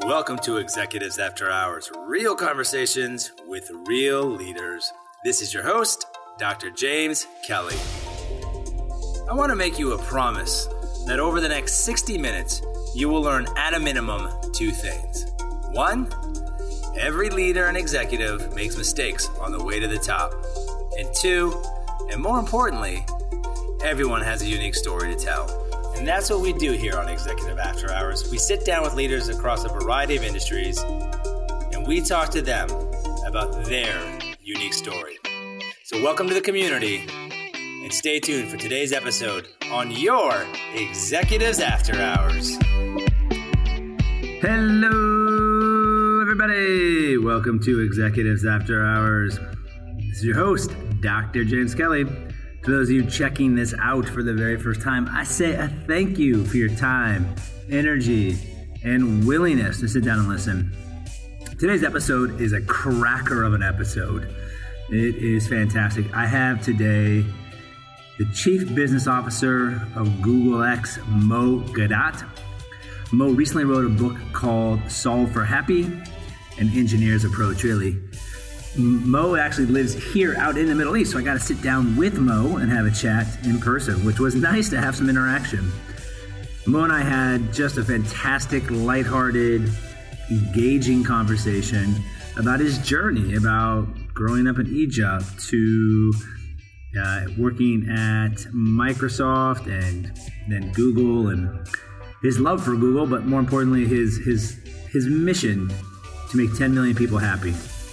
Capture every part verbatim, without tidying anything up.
Welcome to Executives After Hours, real conversations with real leaders. This is your host, Doctor James Kelly. I want to make you a promise that over the next sixty minutes, you will learn at a minimum two things. One, every leader and executive makes mistakes on the way to the top. And two, and more importantly, everyone has a unique story to tell. And that's what we do here on Executive After Hours. We sit down with leaders across a variety of industries, and we talk to them about their unique story. So welcome to the community, and stay tuned for today's episode on your Executives After Hours. Hello, everybody. Welcome to Executives After Hours. This is your host, Doctor James Kelly. To those of you checking this out for the very first time, I say a thank you for your time, energy, and willingness to sit down and listen. Today's episode is a cracker of an episode. It is fantastic. I have today the Chief Business Officer of Google X, Mo Gaudat. Mo recently wrote a book called Solve for Happy, an engineer's approach, really. Mo actually lives here out in the Middle East, so I got to sit down with Mo and have a chat in person, which was nice to have some interaction. Mo and I had just a fantastic, lighthearted, engaging conversation about his journey, about growing up in Egypt to uh, working at Microsoft and then Google, and his love for Google, but more importantly, his his his mission to make ten million people happy.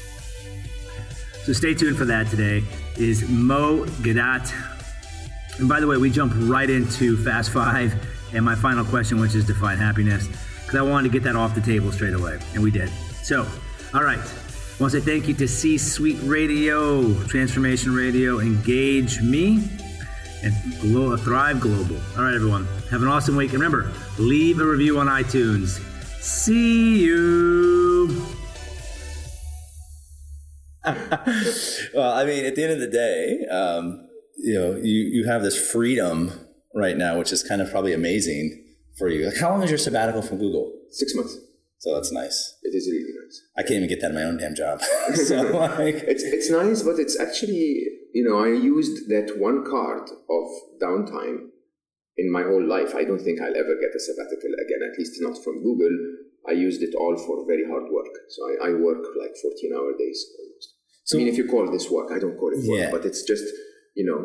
So stay tuned for that. Today is Mo Gaudat. And by the way, we jump right into Fast Five and my final question, which is define happiness, because I wanted to get that off the table straight away, and we did. So, all right. I want to say thank you to C-Suite Radio, Transformation Radio, Engage Me, and Glo- Thrive Global. All right, everyone. Have an awesome week. And remember, leave a review on iTunes. See you. Well, I mean, at the end of the day, um, you know, you, you have this freedom right now, which is kind of probably amazing for you. Like, how long is your sabbatical from Google? Six months. So that's nice. It is really nice. I can't even get that in my own damn job. So like, it's it's nice, but it's actually, you know, I used that one card of downtime in my whole life. I don't think I'll ever get a sabbatical again, at least not from Google. I used it all for very hard work. So I, I work like fourteen-hour days almost. So, I mean, if you call this work, I don't call it work, yeah. But it's just, you know,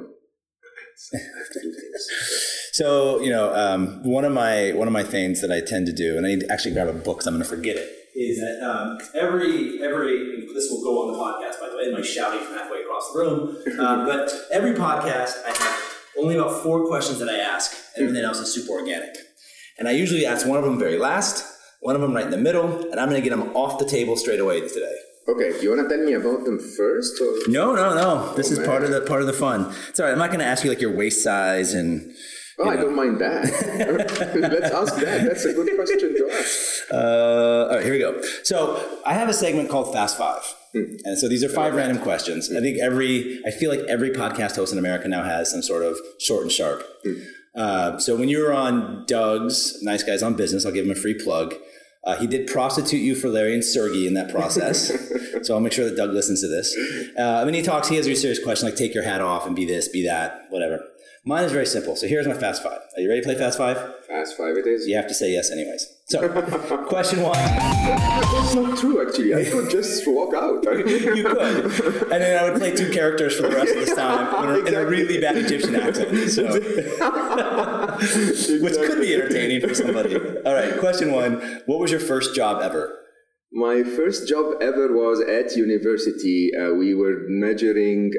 I have to do things. So, you know, um, one of my one of my things that I tend to do, and I need to actually grab a book because I'm going to forget it, is that um, every, every, this will go on the podcast, by the way, am I shouting from halfway across the room? Um, but every podcast, I have only about four questions that I ask, and everything else is super organic. And I usually ask one of them very last, one of them right in the middle, and I'm going to get them off the table straight away today. Okay, you want to tell me about them first? Or? No, no, no. This oh, is man. part of the part of the fun. It's all right. I'm not going to ask you like your waist size and. Oh, know. I don't mind that. Let's ask that. That's a good question to ask. Uh, all right, here we go. So I have a segment called Fast Five. Hmm. And so these are five random questions. Hmm. I think every, I feel like every podcast host in America now has some sort of short and sharp. Hmm. Uh, so when you were on Doug's Nice Guys on Business, I'll give him a free plug. Uh, he did prostitute you for Larry and Sergey in that process. So I'll make sure that Doug listens to this. Uh, when he talks, he has a serious question like take your hat off and be this, be that, whatever. Mine is very simple. So here's my Fast Five. Are you ready to play Fast Five? Fast Five it is. You have to say yes anyways. So, question one. That's not true, actually. I could just walk out. You could. And then I would play two characters for the rest of this time in a, exactly. in a really bad Egyptian accent. So. Exactly. Which could be entertaining for somebody. All right, question one. What was your first job ever? My first job ever was at university. Uh, we were measuring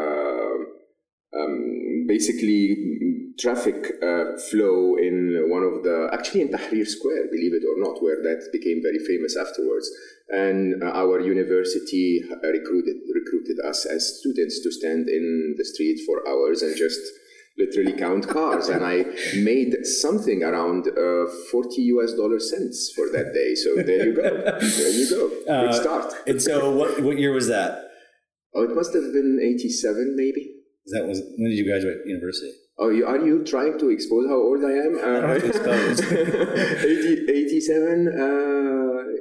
uh, um, basically traffic uh, flow in one of the, actually in Tahrir Square, believe it or not, where that became very famous afterwards. And uh, our university recruited recruited us as students to stand in the street for hours and just literally count cars. And I made something around uh, forty U S dollar cents for that day. So there you go. There you go. Good start. Uh, and so what what year was that? Oh, it must have been eighty-seven maybe. Is that was when did you graduate university? Oh, you, are you trying to expose how old I am? Uh, I don't have to expose. eighty, eighty-seven, uh,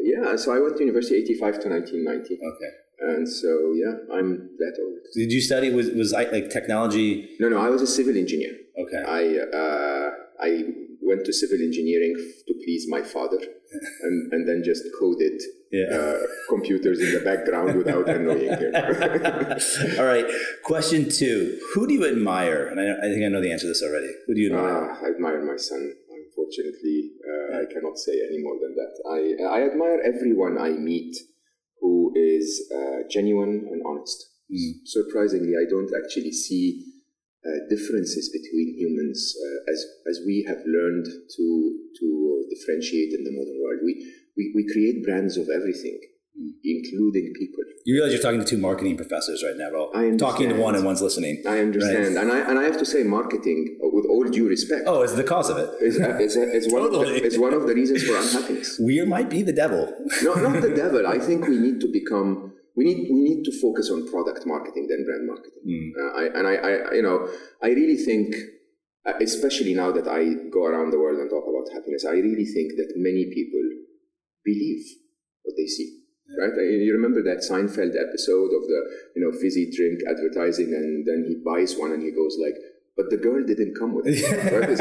yeah, so I went to university eighty-five to nineteen ninety. Okay. And so, yeah, I'm that old. Did you study, was, was I, like technology? No, no, I was a civil engineer. Okay. I uh, I went to civil engineering to please my father, and, and then just coded yeah. uh, computers in the background without annoying him. All right. Question two. Who do you admire? And I, I think I know the answer to this already. Who do you admire? Uh, I admire my son. Unfortunately, uh, I cannot say any more than that. I, I admire everyone I meet who is uh, genuine and honest. Mm. Surprisingly, I don't actually see uh, differences between humans uh, as as we have learned to to differentiate in the modern world. We we, we create brands of everything, mm. including people. You realize you're talking to two marketing professors right now, bro. I understand. Talking to one and one's listening. I understand, right? and I and I have to say, marketing, with all due respect, oh, it's the cause of it. Is is is one totally. of the, is one of the reasons for unhappiness. We might be the devil. No, not the devil. I think we need to become. We need we need to focus on product marketing than brand marketing. Mm. Uh, I, and I, I, you know, I really think, especially now that I go around the world and talk about happiness, I really think that many people believe what they see. Yeah. Right? You remember that Seinfeld episode of the, you know, fizzy drink advertising, and then he buys one and he goes like, but the girl didn't come with it. Right?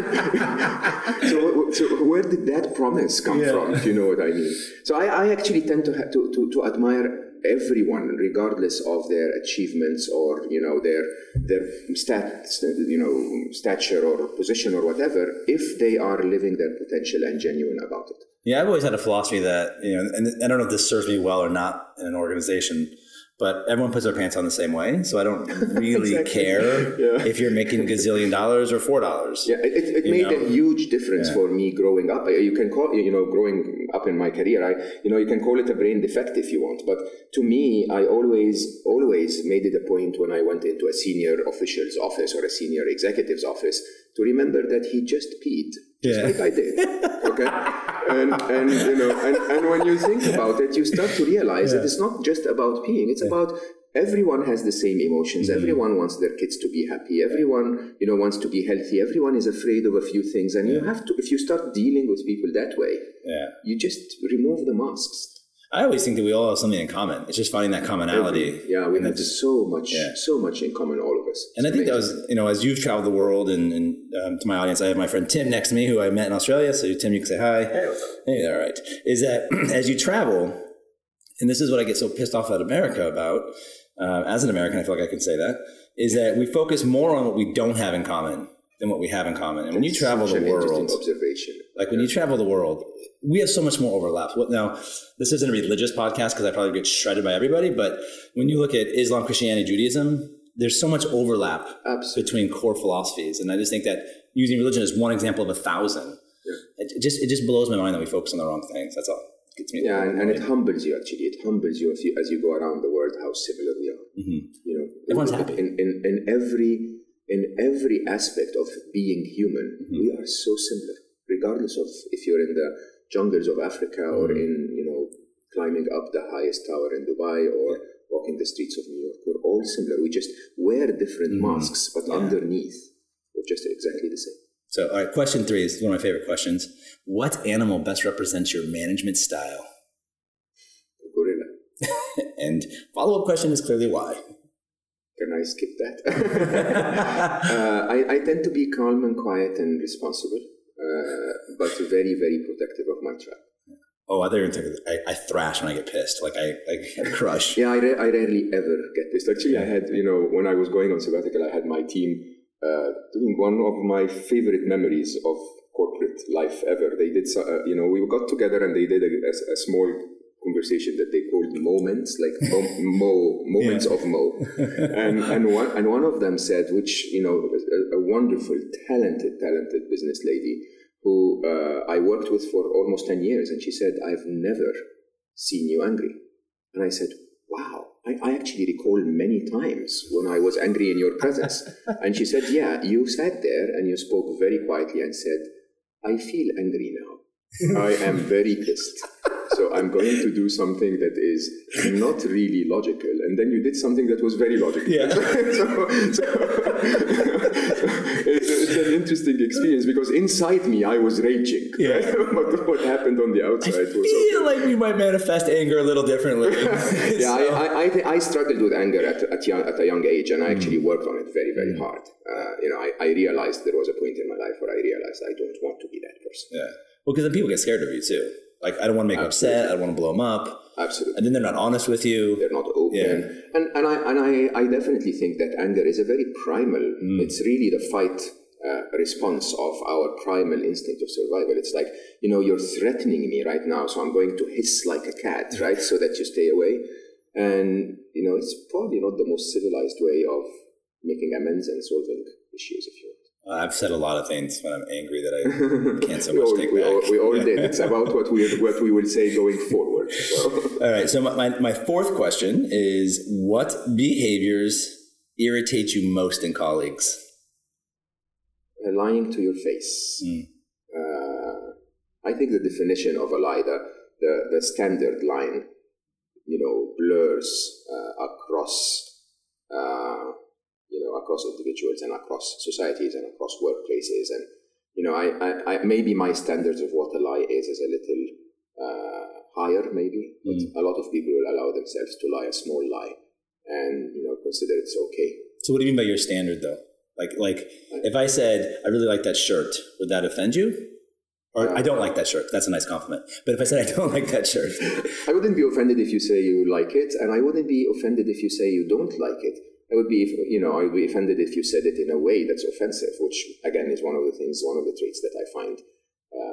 so, so where did that promise come yeah. from? If you know what I mean. So I, I actually tend to, ha- to to to admire everyone, regardless of their achievements or, you know, their their stat, you know, stature or position or whatever, if they are living their potential and genuine about it. Yeah, I've always had a philosophy that, you know, and I don't know if this serves me well or not in an organization, but everyone puts their pants on the same way, so I don't really exactly. care yeah. if you're making a gazillion dollars or four dollars. Yeah, it, it made know? a huge difference yeah. for me growing up. You can call, you know, growing up in my career, I, you know, you can call it a brain defect if you want. But to me, I always, always made it a point when I went into a senior official's office or a senior executive's office to remember that he just peed. Just yeah. like I did, okay? And, and you know, and, and when you think about it, you start to realize yeah. that it's not just about peeing. It's yeah. about everyone has the same emotions. Mm-hmm. Everyone wants their kids to be happy. Everyone, you know, wants to be healthy. Everyone is afraid of a few things. And yeah. you have to, if you start dealing with people that way, yeah. you just remove the masks. I always think that we all have something in common. It's just finding that commonality. Every, yeah, we have just, so much, yeah. so much in common, all of us. It's and I think amazing. that was, you know, as you've traveled the world, and, and um, to my audience, I have my friend Tim next to me, who I met in Australia. So Tim, you can say hi. Hey, what's up? Hey, all right. Is that as you travel, and this is what I get so pissed off at America about, uh, as an American, I feel like I can say that, is that we focus more on what we don't have in common than what we have in common. And That's when you travel the world, observation. like when you travel the world, we have so much more overlap. What now? This isn't a religious podcast because I probably get shredded by everybody. But when you look at Islam, Christianity, Judaism, there's so much overlap Absolutely. between core philosophies, and I just think that using religion as one example of a thousand, yeah. it just it just blows my mind that we focus on the wrong things. That's all. It gets me. Yeah, and, and it humbles you. Actually, it humbles you as you as you go around the world how similar we are. Mm-hmm. You know, everyone's in, happy in, in in every in every aspect of being human. Mm-hmm. We are so similar, regardless of if you're in the jungles of Africa or mm-hmm. in, you know, climbing up the highest tower in Dubai or walking the streets of New York. We're all similar. We just wear different mm-hmm. masks, but yeah. underneath, we're just exactly the same. So, all right, question three is one of my favorite questions. What animal best represents your management style? A gorilla. And follow-up question is clearly why. Can I skip that? uh, I, I tend to be calm and quiet and responsible. Uh, but very, very protective of my tribe. Oh, I think I, I thrash when I get pissed. Like I, I crush. Yeah, I, ra- I rarely ever get pissed. Actually, I had, you know, when I was going on sabbatical, I had my team uh, doing one of my favorite memories of corporate life ever. They did, uh, you know, we got together and they did a, a, a small conversation that they called moments, like mo, mo moments yeah. of Mo. And and one and one of them said, which, you know, a, a wonderful, talented, talented business lady who uh, I worked with for almost ten years, and she said, "I've never seen you angry." And I said, "Wow, I, I actually recall many times when I was angry in your presence." And she said, "Yeah, you sat there and you spoke very quietly and said, 'I feel angry now. I am very pissed. So I'm going to do something that is not really logical.' And then you did something that was very logical." Yeah. so, so, an interesting experience because inside me I was raging. Yeah. Right? But what happened on the outside I was feel okay. like we might manifest anger a little differently. yeah, So- I I, I, th- I struggled with anger at at, young, at a young age, and I actually worked on it very very hard. Uh, you know, I, I realized there was a point in my life where I realized I don't want to be that person. Yeah. Well, because then people get scared of you too. Like, I don't want to make them upset. I don't want to blow them up. Absolutely. And then they're not honest with you. They're not open. Yeah. And and I and I, I definitely think that anger is a very primal. Mm. It's really the fight uh, response of our primal instinct of survival. It's like, you know, you're threatening me right now, so I'm going to hiss like a cat, right, so that you stay away. And you know, it's probably not the most civilized way of making amends and solving issues, if you want. I've said a lot of things when I'm angry that I can't so we much all, take we back. all, we all Yeah. did. It's about what we what we will say going forward. So. All right. So my, my, my fourth question is, what behaviors irritate you most in colleagues? Uh, lying to your face. Mm. Uh, I think the definition of a lie, the, the, the standard line, you know, blurs uh, across, uh, you know, across individuals and across societies and across workplaces. And, you know, I, I, I maybe my standards of what a lie is is a little uh, higher, maybe. But Mm. a lot of people will allow themselves to lie a small lie and, you know, consider it's okay. So what do you mean by your standard, though? Like, like if I said, I really like that shirt, would that offend you? Or Uh, I don't like that shirt. That's a nice compliment. But if I said, I don't like that shirt. I wouldn't be offended if you say you like it, and I wouldn't be offended if you say you don't like it. I would be, you know, I would be offended if you said it in a way that's offensive, which again is one of the things, one of the traits that I find, um,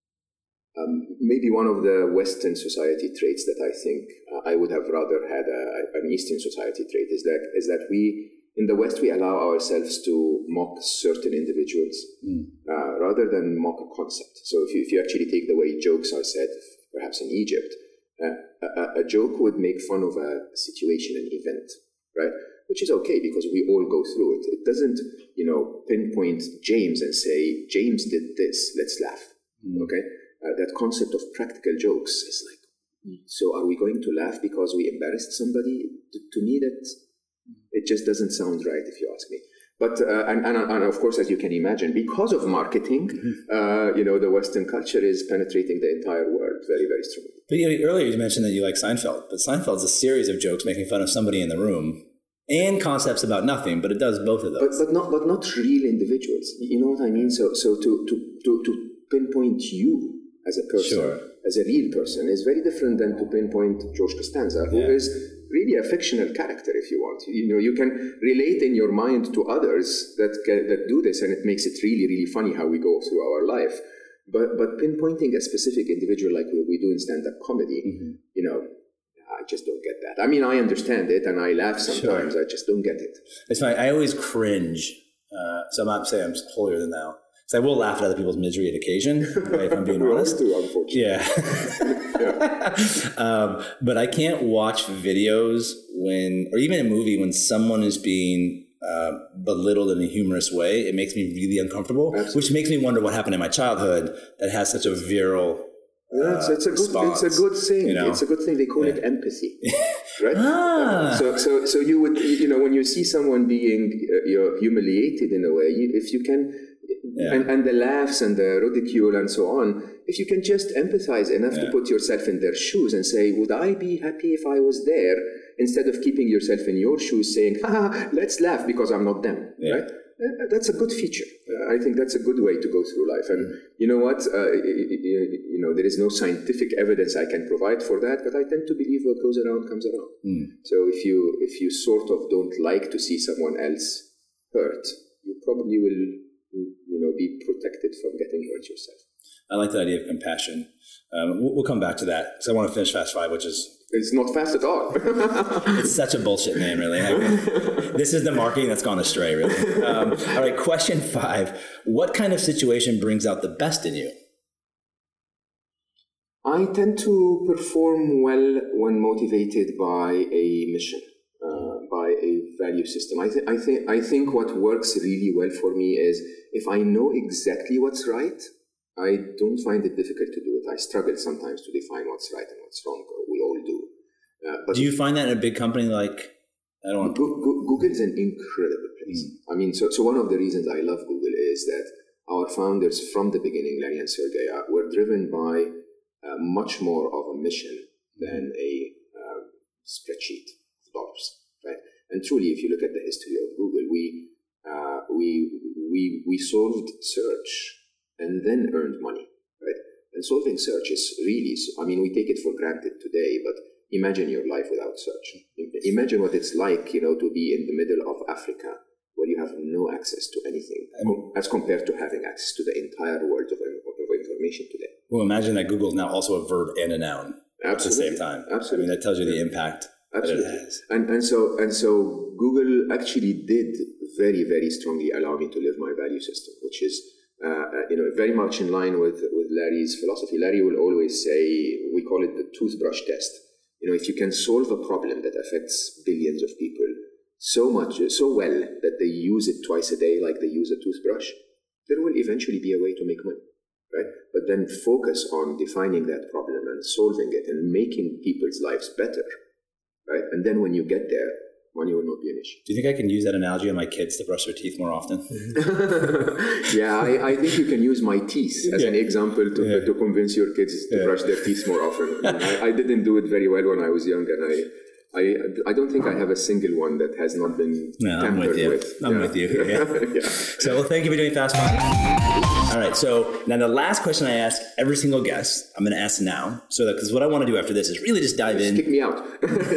um, maybe one of the Western society traits that I think uh, I would have rather had a, an Eastern society trait is that is that we in the West we allow ourselves to mock certain individuals Mm. uh, rather than mock a concept. So if you if you actually take the way jokes are said, perhaps in Egypt, uh, a, a joke would make fun of a situation, an event, right? Which is okay because we all go through it. It doesn't, you know, pinpoint James and say, James did this, let's laugh, Mm. okay? Uh, that concept of practical jokes is like, so are we going to laugh because we embarrassed somebody? To, to me, that it just doesn't sound right, if you ask me. But, uh, and, and, and of course, as you can imagine, because of marketing, uh, you know, the Western culture is penetrating the entire world very, very strongly. But you know, earlier you mentioned that you like Seinfeld. But Seinfeld's a series of jokes making fun of somebody in the room and concepts about nothing, but it does both of But, those. but not but not real individuals. You know what I mean? So so to to, to, to pinpoint you as a person, Sure. as a real person, is very different than to pinpoint George Costanza, who Yeah. is really a fictional character, if you want. You know, you can relate in your mind to others that can, that do this, and it makes it really, really funny how we go through our life. But but pinpointing a specific individual like we, we do in stand-up comedy, Mm-hmm. you know, I just don't get that. I mean, I understand it, and I laugh sometimes. I just don't get it. It's funny. I always cringe. Uh, so I'm not saying I'm holier than thou. So I will laugh at other people's misery at occasion, right, if I'm being We all honest. do, unfortunately. Yeah. um, but I can't watch videos when, or even a movie when someone is being uh, belittled in a humorous way. It makes me really uncomfortable, Absolutely. which makes me wonder what happened in my childhood that has such a virile Yeah, it's, it's a good, response, it's a good thing. you know? It's a good thing. They call it empathy, right? Ah. So, so, so you would, you know, when you see someone being, uh, you're humiliated in a way, you, if you can, Yeah. and, and the laughs and the ridicule and so on, if you can just empathize enough Yeah. to put yourself in their shoes and say, would I be happy if I was there? Instead of keeping yourself in your shoes saying, ha, let's laugh because I'm not them, Yeah. right? Uh, That's a good feature. Uh, I think that's a good way to go through life. And you know what? Uh, you, you know, there is no scientific evidence I can provide for that, but I tend to believe what goes around comes around. Mm. So if you if you sort of don't like to see someone else hurt, you probably will, you know, be protected from getting hurt yourself. I like the idea of compassion. Um, we'll, we'll come back to that because I want to finish Fast Five, which is It's not fast at all. it's such a bullshit name, really. I mean, this is the marketing that's gone astray, really. Um, all right, question five: what kind of situation brings out the best in you? I tend to perform well when motivated by a mission, uh, by a value system. I, th- I think I think what works really well for me is if I know exactly what's right, I don't find it difficult to do it. I struggle sometimes to define what's right and what's wrong. We all do. Uh, but Do you find that in a big company like I don't? Go- Go- Google is an incredible place. Mm. I mean, so so one of the reasons I love Google is that our founders from the beginning, Larry and Sergey, uh, were driven by uh, much more of a mission than a uh, spreadsheet of dollars, right? And truly, if you look at the history of Google, we uh, we we we solved search and then earned money, right? And solving search is really, I mean, we take it for granted today, but imagine your life without search. Imagine what it's like, you know, to be in the middle of Africa where you have no access to anything, as compared to having access to the entire world of, of information today. Well, imagine that Google is now also a verb and a noun Absolutely. At the same time. Absolutely. I mean, that tells you the impact Absolutely. that it has. And, and, so, and so Google actually did very, very strongly allow me to live my value system, which is uh, you know, very much in line with, with Larry's philosophy. Larry will always say, we call it the toothbrush test. You know, if you can solve a problem that affects billions of people so much, so well that they use it twice a day like they use a toothbrush, there will eventually be a way to make money, right? But then focus on defining that problem and solving it and making people's lives better, right? And then when you get there, money will not be an issue. Do you think I can use that analogy on my kids to brush their teeth more often? yeah, I, I think you can use my teeth as yeah. an example to yeah. to convince your kids to yeah. brush their teeth more often. I, mean, I, I didn't do it very well when I was young, and I I, I don't think I have a single one that has not been no, tampered I'm with you. with. I'm yeah. with you. Yeah. yeah. So, well, thank you for doing Fast Five. All right. So now the last question I ask every single guest, I'm going to ask now. So that because what I want to do after this is really just dive just in. Kick me out.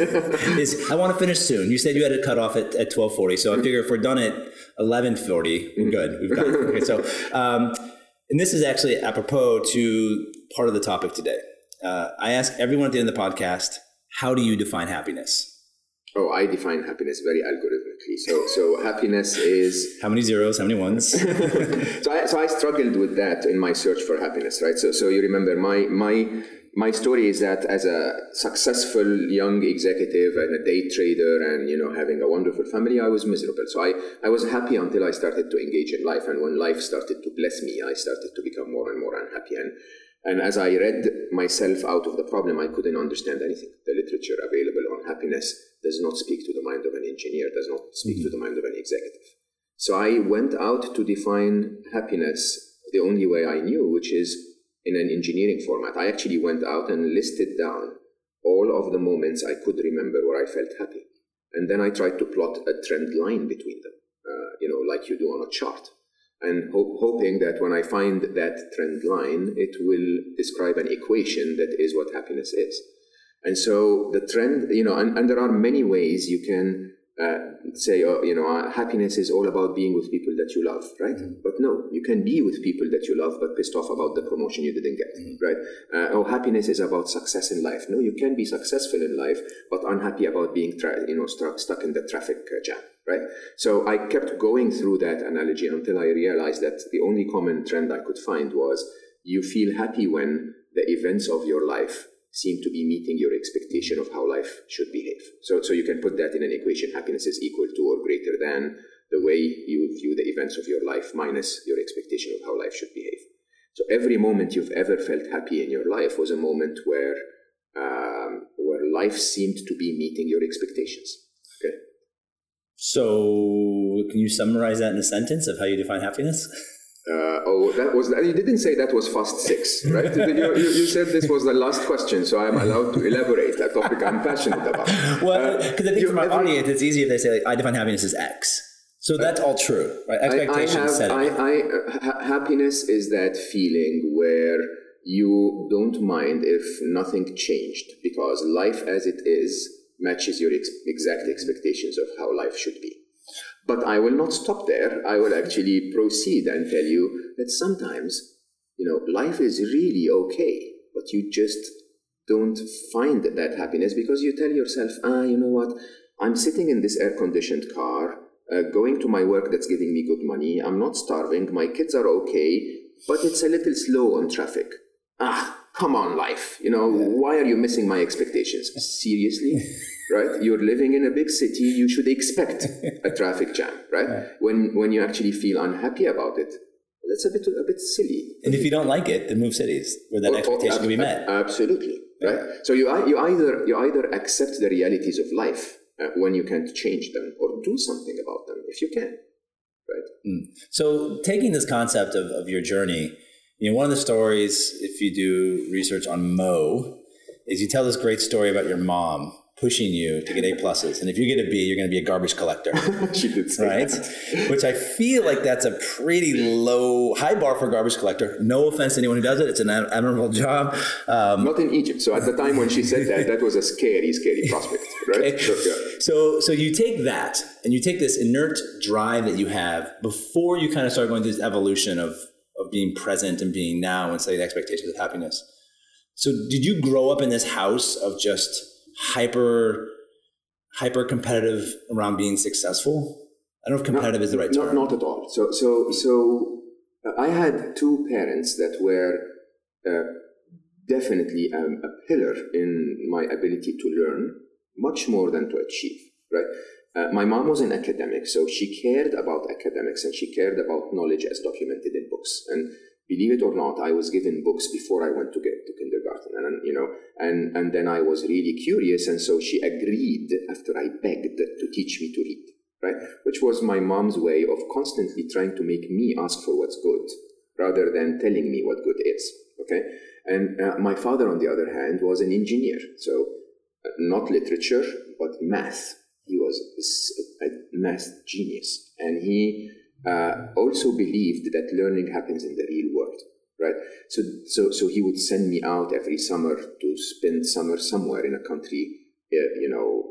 is I want to finish soon. You said you had a cutoff at, at twelve forty. So I figure if we're done at eleven forty, we're good. We've got it. Okay. So, um, and this is actually apropos to part of the topic today. Uh, I ask everyone at the end of the podcast, how do you define happiness? Oh, I define happiness very algorithmically. So, so happiness is how many zeros, how many ones? so, I, so I struggled with that in my search for happiness, right? So, so you remember my my my story is that as a successful young executive and a day trader, and you know having a wonderful family, I was miserable. So I I was happy until I started to engage in life, and when life started to bless me, I started to become more and more unhappy. And And as I read myself out of the problem, I couldn't understand anything. The literature available on happiness does not speak to the mind of an engineer, does not speak mm-hmm. to the mind of an executive. So I went out to define happiness the only way I knew, which is in an engineering format. I actually went out and listed down all of the moments I could remember where I felt happy. And then I tried to plot a trend line between them, uh, you know, like you do on a chart. And ho- hoping that when I find that trend line, it will describe an equation that is what happiness is. And so the trend, you know, and, and there are many ways you can uh, say, oh, you know, uh, happiness is all about being with people that you love, right? Mm-hmm. But no, you can be with people that you love, but pissed off about the promotion you didn't get, mm-hmm. right? Uh, oh, happiness is about success in life. No, you can be successful in life, but unhappy about being, tra- you know, st- stuck in the traffic uh, jam. Right. So I kept going through that analogy until I realized that the only common trend I could find was you feel happy when the events of your life seem to be meeting your expectation of how life should behave. So, so you can put that in an equation. Happiness is equal to or greater than the way you view the events of your life minus your expectation of how life should behave. So every moment you've ever felt happy in your life was a moment where um, where life seemed to be meeting your expectations. Okay. So, can you summarize that in a sentence of how you define happiness? Uh, oh, that was, you didn't say that was fast six, right? you, you, you said this was the last question, so I'm allowed to elaborate a topic I'm passionate about. Well, because uh, I think for my every, audience, it's easy if they say, like, I define happiness as X. So that's all true, right? Expectations set. I, I, uh, ha- happiness is that feeling where you don't mind if nothing changed, because life as it is matches your ex- exact expectations of how life should be. But I will not stop there. I will actually proceed and tell you that sometimes, you know, life is really okay, but you just don't find that happiness because you tell yourself, ah, you know what, I'm sitting in this air-conditioned car, uh, going to my work that's giving me good money, I'm not starving, my kids are okay, but it's a little slow on traffic. Ah, come on, life. You know, yeah. Why are you missing my expectations? Seriously? Right? You're living in a big city. You should expect a traffic jam, right? Yeah. When when you actually feel unhappy about it, that's a bit a bit silly. And if you don't like it, then move cities where that oh, expectation oh, ab- can be met. Absolutely, right? Yeah. So you you either you either accept the realities of life uh, when you can't change them, or do something about them if you can. right? Mm. So taking this concept of, of your journey, you know, one of the stories, if you do research on Mo, is you tell this great story about your mom pushing you to get A pluses. And if you get a B, you're going to be a garbage collector. She did say right? that. Which I feel like that's a pretty low, high bar for a garbage collector. No offense to anyone who does it. It's an admirable job. Um, Not in Egypt. So at the time when she said that, that was a scary, scary prospect, right? Okay. So, yeah. so, so you take that and you take this inert drive that you have before you kind of start going through this evolution of, of being present and being now and setting expectations of happiness. So did you grow up in this house of just hyper, hyper competitive around being successful? I don't know if competitive not, is the right not, term. Not at all. So, so, so uh, I had two parents that were uh, definitely um, a pillar in my ability to learn, much more than to achieve, right? Uh, my mom was an academic, so she cared about academics and she cared about knowledge as documented in books. And believe it or not, I was given books before I went to get to kindergarten, and you know, and and then I was really curious, and so she agreed after I begged to teach me to read, right? Which was my mom's way of constantly trying to make me ask for what's good, rather than telling me what good is. Okay, and uh, my father, on the other hand, was an engineer, so uh, not literature but math. He was a math genius, and he uh, also believed that learning happens in the real world, right? So, so, so he would send me out every summer to spend summer somewhere in a country, uh, you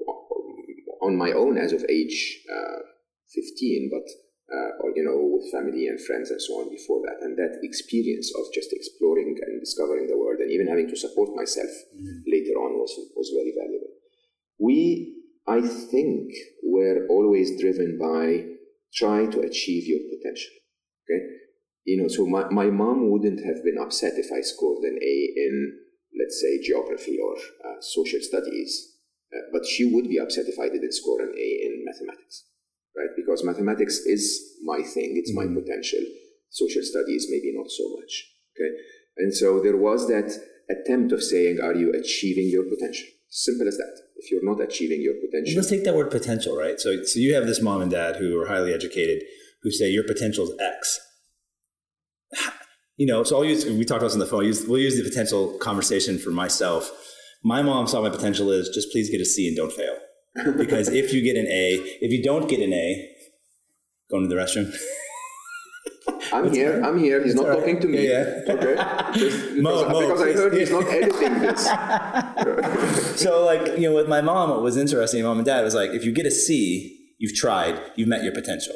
know, on my own as of age uh, fifteen, but uh, or, you know, with family and friends and so on before that. And that experience of just exploring and discovering the world, and even having to support myself mm-hmm. later on, was was very valuable. We. I think we're always driven by try to achieve your potential, okay? You know, so my, my mom wouldn't have been upset if I scored an A in, let's say, geography or uh, social studies, uh, but she would be upset if I didn't score an A in mathematics, right? Because mathematics is my thing, it's mm-hmm. my potential. Social studies, maybe not so much, okay? And so there was that attempt of saying, are you achieving your potential? Simple as that. If you're not achieving your potential. Let's take that word potential, right? So, so you have this mom and dad who are highly educated, who say your potential is X. You know, so I'll use, we talked about this on the phone, use, we'll use the potential conversation for myself. My mom saw my potential is just please get a C and don't fail. Because if you get an A, if you don't get an A, go into the restroom. I'm What's here. Right? I'm here. He's it's not right. talking to me. Yeah, yeah. Okay. Just because, Mo, Mo, because I heard he's not editing this. So, like, you know, with my mom, what was interesting, mom and dad, was like, if you get a C, you've tried, you've met your potential.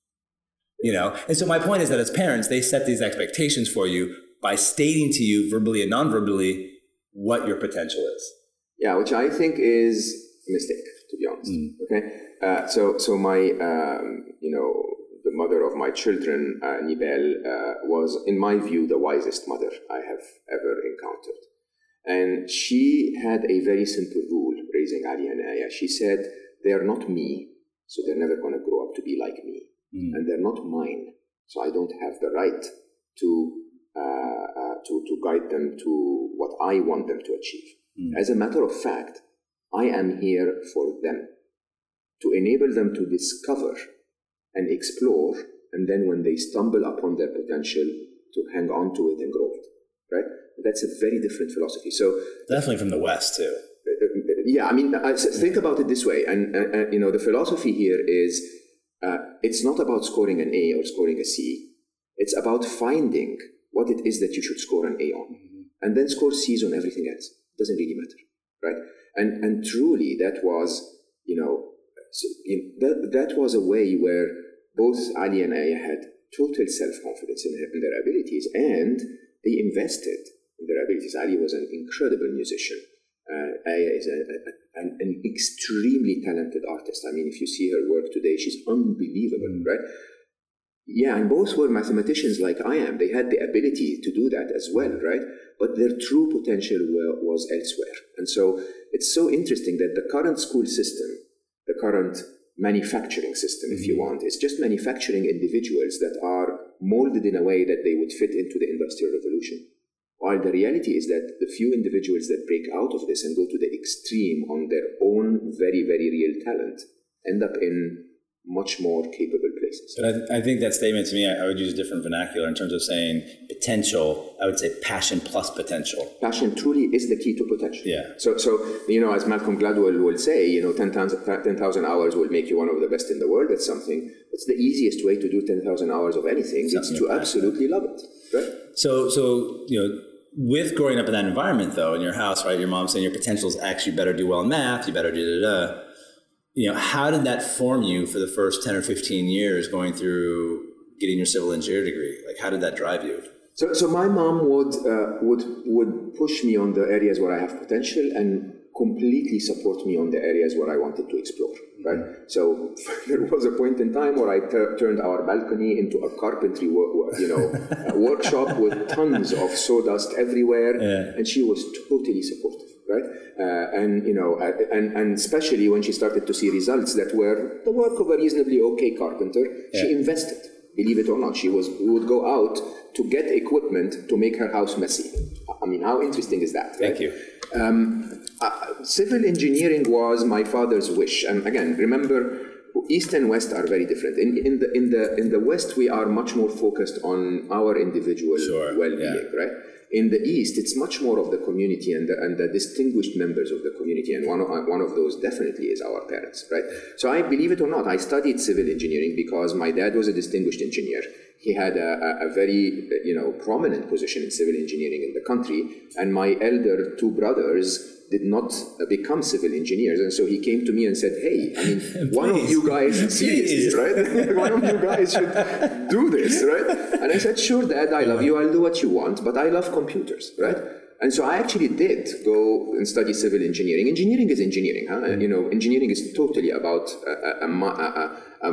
You know? And so my point is that as parents, they set these expectations for you by stating to you verbally and non-verbally what your potential is. Yeah, which I think is a mistake, to be honest. Mm. Okay. Uh, so, so my, um, you know, the mother of my children, uh, Nibel, uh, was, in my view, the wisest mother I have ever encountered. And she had a very simple rule raising Ali and Aya. She said, they are not me, so they're never going to grow up to be like me. Mm. And they're not mine, so I don't have the right to, uh, uh, to, to guide them to what I want them to achieve. Mm. As a matter of fact, I am here for them, to enable them to discover and explore, and then when they stumble upon their potential, to hang on to it and grow it, right? That's a very different philosophy. So definitely from the West too. Yeah, I mean, I, think about it this way, and uh, you know, the philosophy here is uh, it's not about scoring an A or scoring a C. It's about finding what it is that you should score an A on, mm-hmm. and then score C's on everything else. It doesn't really matter, right? And and truly, that was, you know, so, you know that that was a way where both Ali and Aya had total self-confidence in, in their abilities, and they invested in their abilities. Ali was an incredible musician. Uh, Aya is a, a, an, an extremely talented artist. I mean, if you see her work today, she's unbelievable, mm. right? Yeah, and both were mathematicians like I am. They had the ability to do that as well, right? But their true potential were, was elsewhere. And so it's so interesting that the current school system, the current manufacturing system, if you want, is just manufacturing individuals that are molded in a way that they would fit into the Industrial Revolution. While the reality is that the few individuals that break out of this and go to the extreme on their own very, very real talent end up in much more capable places. But I, I think that statement to me, I, I would use a different vernacular in terms of saying potential. I would say passion plus potential. Passion truly is the key to potential. Yeah. So, so you know, as Malcolm Gladwell will say, you know, ten thousand hours will make you one of the best in the world at something. It's the easiest way to do ten thousand hours of anything. It's to absolutely love it, right? So, so you know, with growing up in that environment, though, in your house, right, your mom saying your potential is actually better do well in math, you better do da da da. You know, how did that form you for the first ten or fifteen years going through getting your civil engineer degree? Like, how did that drive you? So, so my mom would uh, would would push me on the areas where I have potential and completely support me on the areas where I wanted to explore. Right. So there was a point in time where I ter- turned our balcony into a carpentry, work, you know, a workshop with tons of sawdust everywhere, yeah. And she was totally supportive. Right, uh, and you know, uh, and and especially when she started to see results that were the work of a reasonably okay carpenter, yeah. She invested. Believe it or not, she was would go out to get equipment to make her house messy. I mean, how interesting is that? Right? Thank you. Um, uh, civil engineering was my father's wish, and again, remember, East and West are very different. In in the in the in the West, we are much more focused on our individual sure. well-being, yeah. Right? In the East, it's much more of the community and the, and the distinguished members of the community, and one of, one of those definitely is our parents, right? So I, believe it or not, I studied civil engineering because my dad was a distinguished engineer. He had a, a, a very, you know, prominent position in civil engineering in the country, and my elder two brothers did not become civil engineers, and so he came to me and said, "Hey, I mean, one of you guys, seriously, right? One of you guys should do this, right?" And I said, "Sure, Dad, I love you. I'll do what you want, but I love computers, right?" And so I actually did go and study civil engineering. Engineering is engineering, huh? And, you know, engineering is totally about a, a, a, a,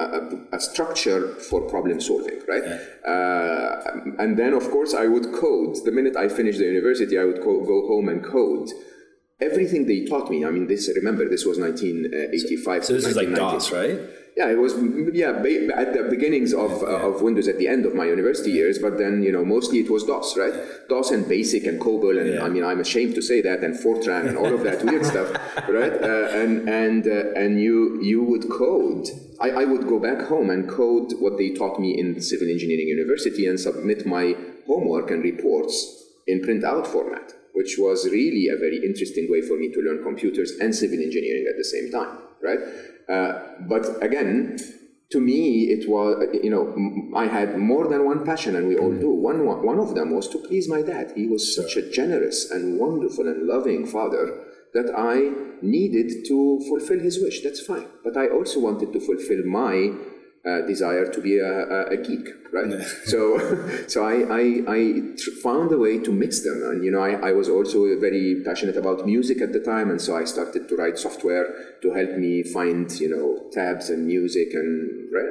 a, a structure for problem solving, right? Yeah. Uh, and then, of course, I would code. The minute I finished the university, I would co- go home and code. Everything they taught me, I mean, this, remember, this was nineteen eighty-five. So, so this is like DOS, right? Yeah, it was, yeah, at the beginnings of uh, of Windows at the end of my university years, but then, you know, mostly it was DOS, right? DOS and BASIC and COBOL, and yeah. I mean, I'm ashamed to say that, and Fortran and all of that weird stuff, right? Uh, and and uh, and you you would code. I, I would go back home and code what they taught me in civil engineering university and submit my homework and reports in printout format, which was really a very interesting way for me to learn computers and civil engineering at the same time, right? Uh, but again, to me, it was, you know, I had more than one passion, and we all do. One, one of them was to please my dad. He was such a generous and wonderful and loving father that I needed to fulfill his wish. That's fine. But I also wanted to fulfill my Uh, desire to be a, a, a geek, right? so, so I, I, I tr- found a way to mix them, and you know, I, I was also very passionate about music at the time, and so I started to write software to help me find, you know, tabs and music, and right?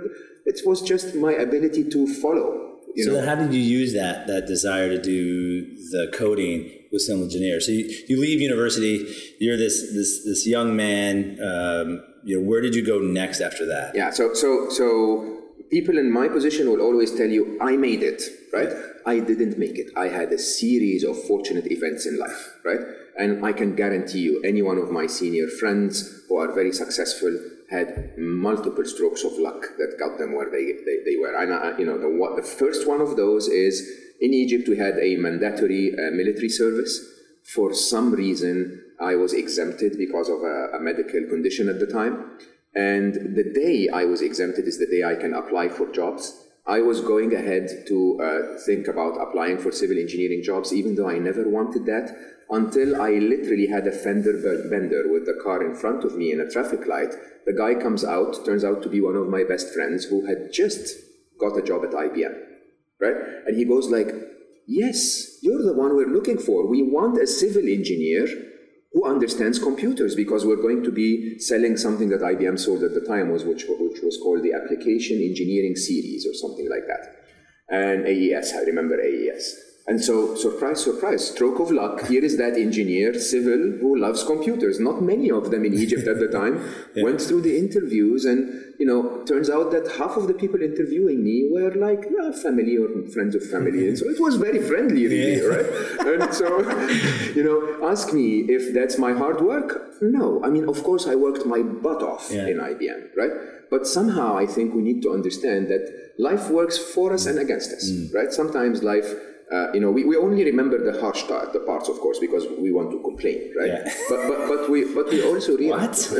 It was just my ability to follow. You so know? Then how did you use that that desire to do the coding with civil engineers? So you, you leave university, you're this this this young man. Um, you know, where did you go next after that? Yeah, so so so people in my position will always tell you, I made it, right? I didn't make it. I had a series of fortunate events in life, right? And I can guarantee you, any one of my senior friends who are very successful had multiple strokes of luck that got them where they they, they were. And I, you know, the what the first one of those is in Egypt we had a mandatory uh, military service. For some reason, I was exempted because of a, a medical condition at the time. And the day I was exempted is the day I can apply for jobs. I was going ahead to uh, think about applying for civil engineering jobs, even though I never wanted that, until I literally had a fender bender with the car in front of me in a traffic light. The guy comes out, turns out to be one of my best friends who had just got a job at I B M, right? And he goes like, yes, you're the one we're looking for. We want a civil engineer who understands computers, because we're going to be selling something that I B M sold at the time, was which, which was called the Application Engineering Series or something like that. And A E S, I remember A E S. And so, surprise, surprise, stroke of luck, here is that engineer, civil, who loves computers. Not many of them in Egypt at the time yeah. went through the interviews, and you know, turns out that half of the people interviewing me were like uh, family or friends of family. And so it was very friendly, really, yeah. right? And so, you know, ask me if that's my hard work. No. I mean, of course, I worked my butt off yeah. in I B M, right? But somehow I think we need to understand that life works for us and against us, mm. right? Sometimes life... Uh, you know, we, we only remember the harsh part, the parts, of course, because we want to complain, right? Yeah. But, but but we but we also realize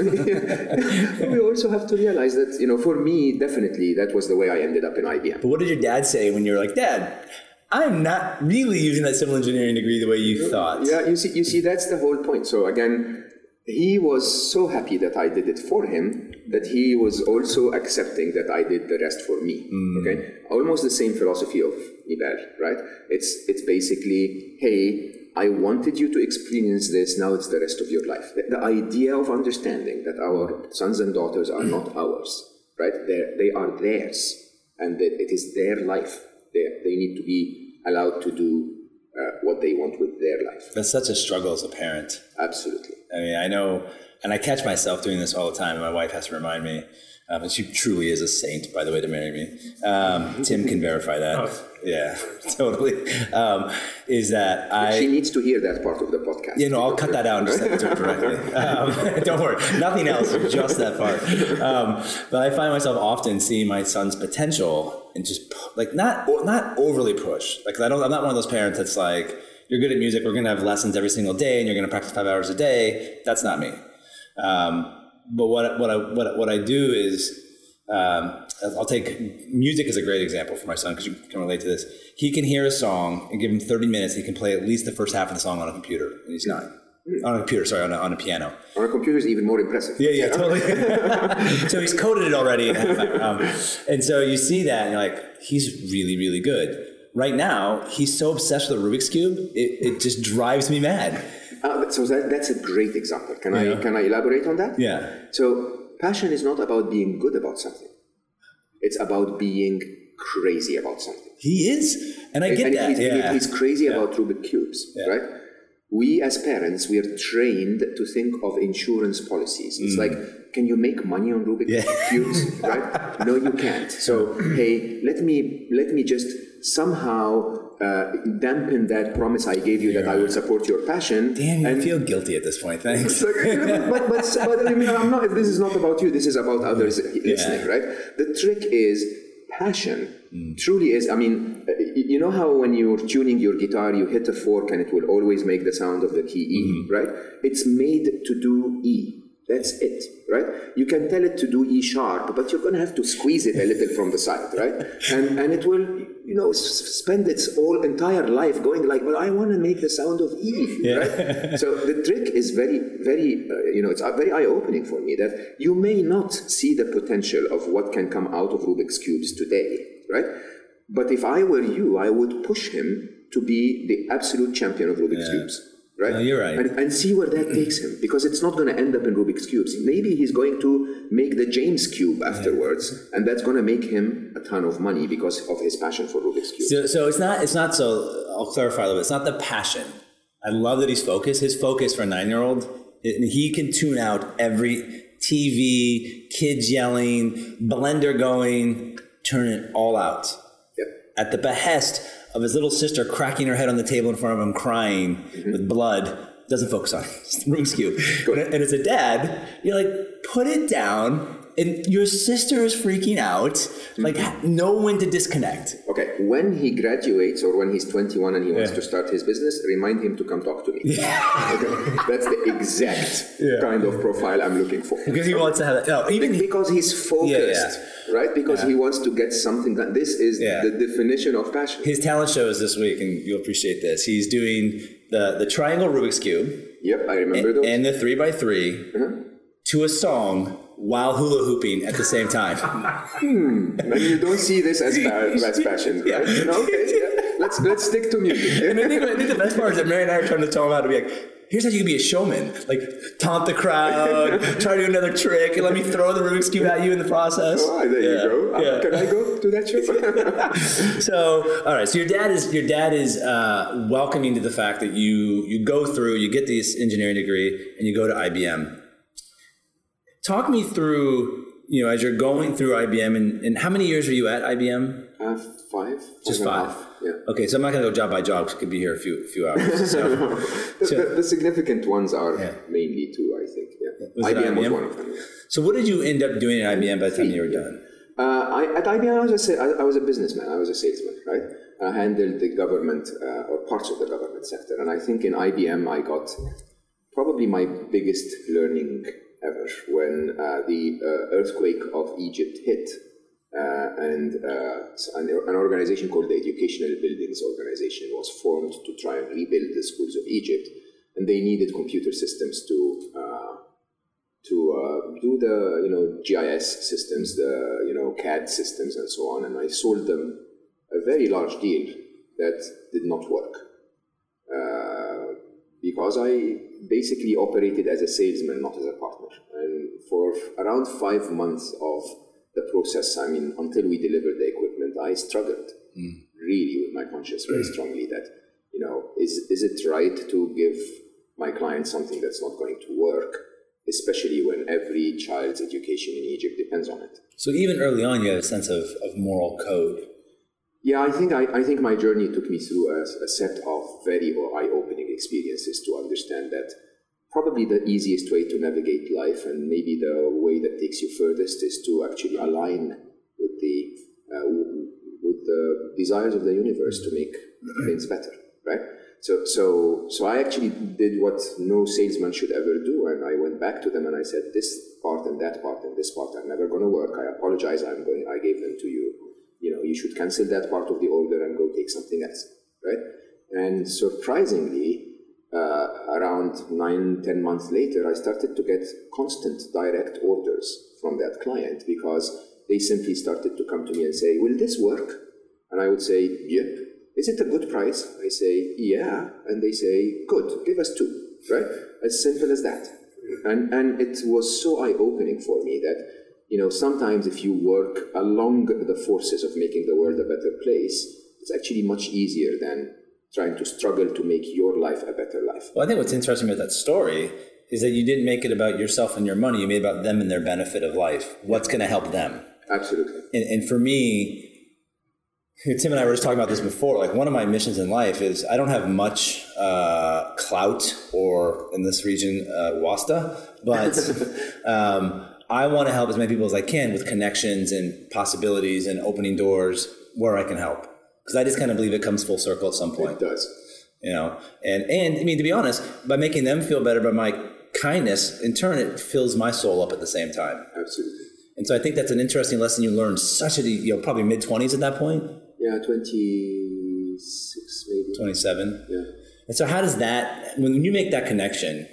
we also have to realize that, you know, for me, definitely that was the way I ended up in I B M. But what did your dad say when you were like, Dad, I'm not really using that civil engineering degree the way you yeah. thought? Yeah, you see, you see, that's the whole point. So again, he was so happy that I did it for him that he was also accepting that I did the rest for me. Mm. Okay, almost the same philosophy of Iber, right? It's it's basically, hey, I wanted you to experience this. Now it's the rest of your life. The, the idea of understanding that our sons and daughters are not ours, right? They they are theirs, and that it is their life. They they need to be allowed to do uh, what they want with their life. That's such a struggle as a parent. Absolutely. I mean, I know, and I catch myself doing this all the time. And my wife has to remind me. Um, and she truly is a saint, by the way, to marry me. Um, Tim can verify that. Oh. Yeah, totally. Um, is that I... She needs to hear that part of the podcast. Yeah, no, I'll cut that out and just send it to her directly. Um, don't worry. Nothing else, just that part. Um, but I find myself often seeing my son's potential and just, like, not not overly push. Like, I don't, I'm not one of those parents that's like, you're good at music, we're going to have lessons every single day, and you're going to practice five hours a day. That's not me. Um, But what what I what what I do is um, I'll take music as a great example for my son because you can relate to this. He can hear a song and give him thirty minutes. He can play at least the first half of the song on a computer, and he's not on a computer. Sorry, on a, on a piano. On a computer is even more impressive. Yeah, yeah, totally. So he's coded it already. Um, and so you see that, and you're like, he's really really good. Right now, he's so obsessed with the Rubik's Cube, it, it just drives me mad. Uh, so that, that's a great example. Can yeah. I can I elaborate on that? Yeah. So passion is not about being good about something. It's about being crazy about something. He is, and I get and that. He's, yeah. he's crazy yeah. about Rubik cubes, yeah. right? We as parents, we are trained to think of insurance policies. It's mm. like, can you make money on Rubik yeah. cubes? Right? No, you can't. So hey, let me let me just somehow uh, dampen that promise I gave you yeah. that I will support your passion. Damn, you feel guilty at this point. Thanks. but, but, but, but I mean, I'm not. This is not about you. This is about others yeah. listening, right? The trick is passion. Mm. Truly is. I mean, you know how when you're tuning your guitar, you hit a fork and it will always make the sound of the key E, mm. right? It's made to do E. That's it, right? You can tell it to do E sharp, but you're going to have to squeeze it a little from the side, right? And and it will, you know, spend its whole entire life going like, well, I want to make the sound of E, yeah. right? So the trick is very, very, uh, you know, it's very eye-opening for me that you may not see the potential of what can come out of Rubik's Cubes today, right? But if I were you, I would push him to be the absolute champion of Rubik's yeah. Cubes. Right? No, you're right. And, and see where that takes him, because it's not going to end up in Rubik's Cubes. Maybe he's going to make the James Cube afterwards, yeah. and that's going to make him a ton of money because of his passion for Rubik's Cube. So, so it's not, it's not so, I'll clarify a little bit, it's not the passion. I love that he's focused. His focus for a nine-year-old, he can tune out every T V, kids yelling, blender going, turn it all out. Yep. At the behest of his little sister cracking her head on the table in front of him, crying mm-hmm. with blood, doesn't focus on it. Rubik's Cube. And, and as a dad, you're like, put it down. And your sister is freaking out. Mm-hmm. Like, know when to disconnect. Okay, when he graduates or when he's twenty-one and he wants yeah. to start his business, remind him to come talk to me. Yeah. Okay? That's the exact yeah. kind of profile I'm looking for. Because he wants to have that. No, even because he's focused. Yeah, yeah. Right? Because yeah. he wants to get something done. This is yeah. the definition of passion. His talent show is this week, and you'll appreciate this. He's doing the, the triangle Rubik's Cube. Yep, I remember and, those. And the three by three uh-huh. to a song while hula hooping at the same time. hmm. And you don't see this as, pa- as passion, right? Yeah. You know, okay, yeah. Let's let's stick to music. And I think, I think the best part is that Mary and I are trying to tell him how to be like, here's how you can be a showman. Like, taunt the crowd, try to do another trick, and let me throw the Rubik's Cube at you in the process. Oh, there yeah. you go. Yeah. Uh, can I go to that show? So, all right. So your dad is your dad is uh, welcoming to the fact that you you go through, you get this engineering degree, and you go to I B M. Talk me through you know, as you're going through I B M, and, and how many years were you at I B M? Uh, five. Just five. Yeah. Okay, so I'm not going to go job by job because I could be here a few few hours. So, no. the, so, the, the significant ones are yeah. mainly two, I think. Yeah. Was I B M I B M was one of them. Yeah. So what did you end up doing at I B M by the time you were done? Uh, I, at I B M, I was, a, I was a businessman. I was a salesman, right? I handled the government uh, or parts of the government sector. And I think in I B M, I got probably my biggest learning ever when uh, the uh, earthquake of Egypt hit. Uh, and uh, an, an organization called the Educational Buildings Organization was formed to try and rebuild the schools of Egypt. And they needed computer systems to uh, to uh, do the, you know, G I S systems, the, you know, C A D systems and so on. And I sold them a very large deal that did not work uh, because I basically operated as a salesman, not as a partner. And for around five months of the process, I mean, until we delivered the equipment, I struggled mm. really with my conscience very mm. strongly that, you know, is is it right to give my client something that's not going to work, especially when every child's education in Egypt depends on it. So even early on, you had a sense of, of moral code. Yeah, I think I, I think my journey took me through a, a set of very eye-opening experiences to understand that probably the easiest way to navigate life, and maybe the way that takes you furthest, is to actually align with the uh, with the desires of the universe to make things better, right? So, so, so I actually did what no salesman should ever do, and I went back to them and I said, "This part and that part and this part are never going to work. I apologize. I'm going. I gave them to you. You know, you should cancel that part of the order and go take something else, right?" And surprisingly, uh, around nine, ten months later, I started to get constant direct orders from that client because they simply started to come to me and say, "Will this work?" And I would say, "Yep." "Is it a good price?" I say, "Yeah." And they say, "Good, give us two," right? As simple as that. And and it was so eye-opening for me that, you know, sometimes if you work along the forces of making the world a better place, it's actually much easier than trying to struggle to make your life a better life. Well, I think what's interesting about that story is that you didn't make it about yourself and your money. You made it about them and their benefit of life. What's going to help them? Absolutely. And, and for me, Tim and I were just talking about this before. Like, one of my missions in life is I don't have much uh, clout, or in this region, uh, wasta, but um, I want to help as many people as I can with connections and possibilities and opening doors where I can help. Because I just kind of believe it comes full circle at some point. It does. You know, and, and I mean, to be honest, by making them feel better by my kindness, in turn, it fills my soul up at the same time. Absolutely. And so I think that's an interesting lesson you learned such a, you know, probably mid-twenties at that point. Yeah, twenty-six maybe. twenty-seven. Yeah. And so how does that, when you make that connection,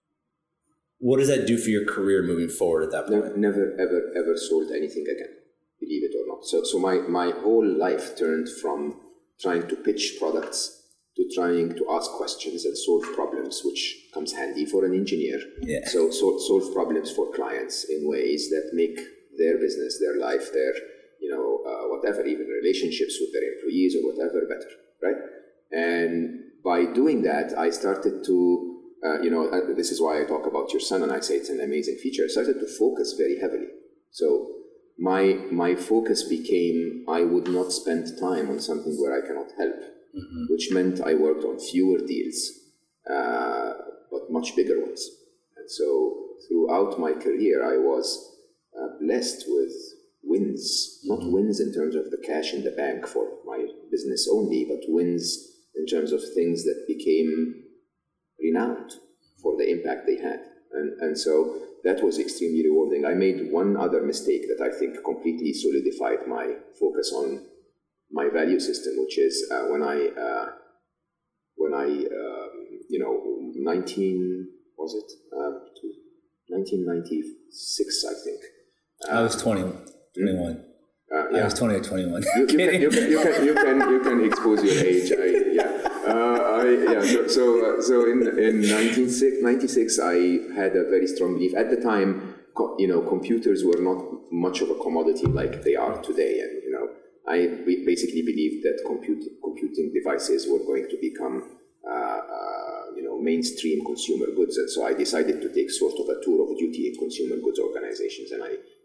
what does that do for your career moving forward at that point? Never, ever, ever sold anything again, believe it or not. So so my, my whole life turned from trying to pitch products to trying to ask questions and solve problems, which comes handy for an engineer. Yeah. So, so solve problems for clients in ways that make their business, their life, their, you know, uh, whatever, even relationships with their employees or whatever, better, right? And by doing that, I started to, uh, you know, uh, this is why I talk about your son and I say it's an amazing feature. I started to focus very heavily. So my my focus became, I would not spend time on something where I cannot help, mm-hmm. which meant I worked on fewer deals, uh, but much bigger ones. And so throughout my career, I was uh, blessed with wins, not wins in terms of the cash in the bank for my business only, but wins in terms of things that became renowned for the impact they had. And, and so that was extremely rewarding. I made one other mistake that I think completely solidified my focus on my value system, which is uh, when I, uh, when I, um, you know, nineteen, was it? Uh, nineteen ninety-six, I think. Uh, I was twenty, twenty-one. Uh, yeah. I was twenty or twenty-one. You, you, can, you, can, you, can, you, can, you can expose your age. I, yeah. Uh, I, yeah. So, so, uh, so in, in nineteen ninety-six, I had a very strong belief. At the time, co- you know, computers were not much of a commodity like they are today. And, you know, I basically believed that compute, computing devices were going to become, uh, uh, you know, mainstream consumer goods. And so I decided to take sort of a tour of duty in consumer goods organizations. And I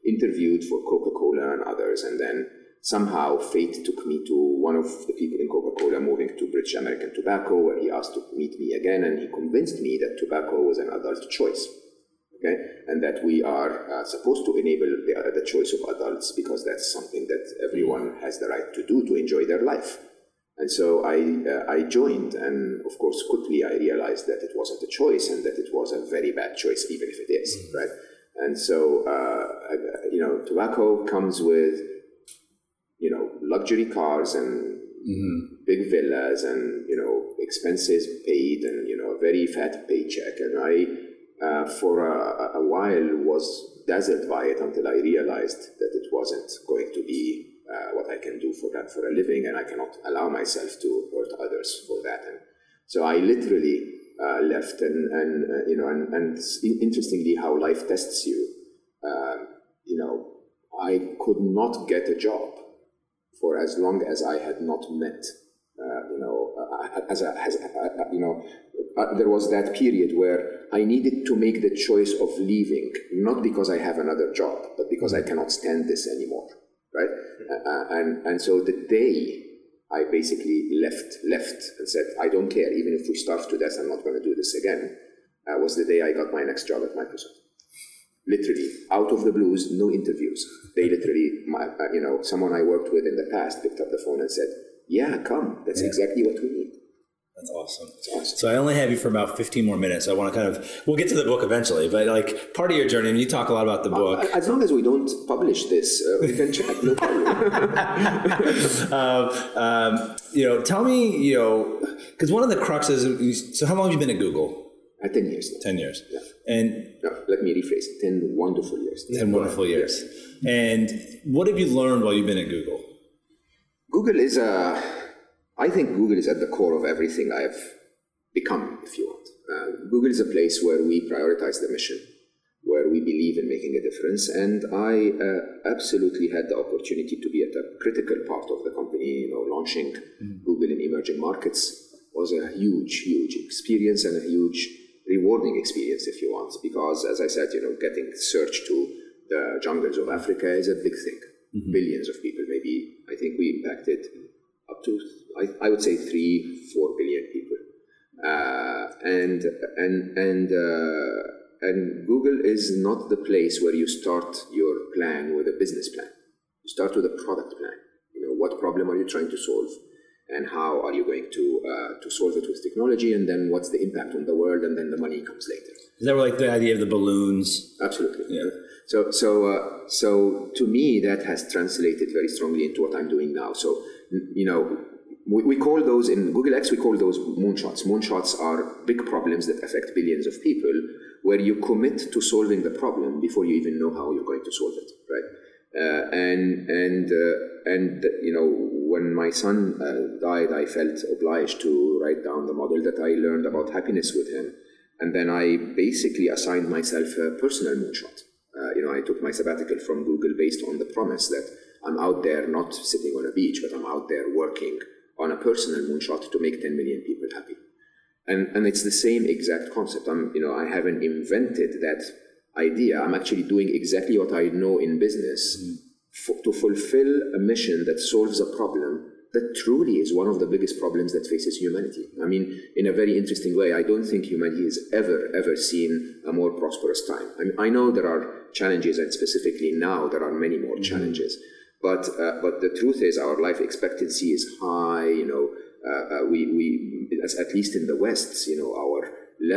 interviewed for Coca-Cola and others, and then somehow fate took me to one of the people in Coca-Cola moving to British American Tobacco, where he asked to meet me again, and he convinced me that tobacco was an adult choice, okay, and that we are uh, supposed to enable the, uh, the choice of adults because that's something that everyone has the right to do to enjoy their life. And so I uh, I joined, and of course quickly I realized that it wasn't a choice and that it was a very bad choice, even if it is, mm-hmm. right? And so, uh, you know, tobacco comes with, you know, luxury cars and mm-hmm. big villas and, you know, expenses paid and, you know, a very fat paycheck. And I, uh, for a, a while, was dazzled by it until I realized that it wasn't going to be uh, what I can do for that for a living, and I cannot allow myself to hurt others for that. And so I literally uh, left, and, and uh, you know, and, and interestingly, how life tests you. Uh, you know, I could not get a job for as long as I had not met, uh, you know, uh, as a, as a, uh, you know, uh, there was that period where I needed to make the choice of leaving, not because I have another job, but because I cannot stand this anymore, right? Uh, and and so the day I basically left, left and said, I don't care, even if we starve to death, I'm not going to do this again, uh, was the day I got my next job at Microsoft. Literally, out of the blues, no interviews. They literally, my, uh, you know, someone I worked with in the past picked up the phone and said, yeah, come. That's yeah. exactly what we need. That's awesome. That's awesome. So I only have you for about fifteen more minutes. I want to kind of, we'll get to the book eventually, but like part of your journey, and you talk a lot about the book. Uh, as long as we don't publish this, uh, we can chat, no problem. um, um, you know, tell me, you know, because one of the cruxes, so how long have you been at Google? Uh, ten years. Ten years. Yeah. And no, let me rephrase it. Ten wonderful years. Ten wonderful years. Yes. And what have you learned while you've been at Google? Google is a, I think Google is at the core of everything I've become, if you want. Uh, Google is a place where we prioritize the mission, where we believe in making a difference. And I uh, absolutely had the opportunity to be at a critical part of the company. You know, launching mm. Google in emerging markets was a huge, huge experience and a huge rewarding experience, if you want, because, as I said, you know, getting search to the jungles of Africa is a big thing. Mm-hmm. Billions of people, maybe. I think we impacted up to, I, I would say, three, four billion people, uh, and and and uh, and Google is not the place where you start your plan with a business plan. You start with a product plan. You know, what problem are you trying to solve? And how are you going to uh, to solve it with technology, and then what's the impact on the world, and then the money comes later. Is that like the idea of the balloons? Absolutely. Yeah. So so uh, so to me that has translated very strongly into what I'm doing now. So you know we, we call those in Google X we call those moonshots. Moonshots are big problems that affect billions of people, where you commit to solving the problem before you even know how you're going to solve it, right? Uh, and and uh, and you know. When my son uh, died, I felt obliged to write down the model that I learned about happiness with him. And then I basically assigned myself a personal moonshot. Uh, you know, I took my sabbatical from Google based on the promise that I'm out there not sitting on a beach, but I'm out there working on a personal moonshot to make ten million people happy. And and it's the same exact concept. I'm, you know, I haven't invented that idea. I'm actually doing exactly what I know in business. Mm-hmm. For, to fulfill a mission that solves a problem that truly is one of the biggest problems that faces humanity. I mean, in a very interesting way, I don't think humanity has ever, ever seen a more prosperous time. I mean, I know there are challenges, and specifically now there are many more mm-hmm. challenges, but uh, but the truth is our life expectancy is high, you know, uh, uh, we, we at least in the West, you know, our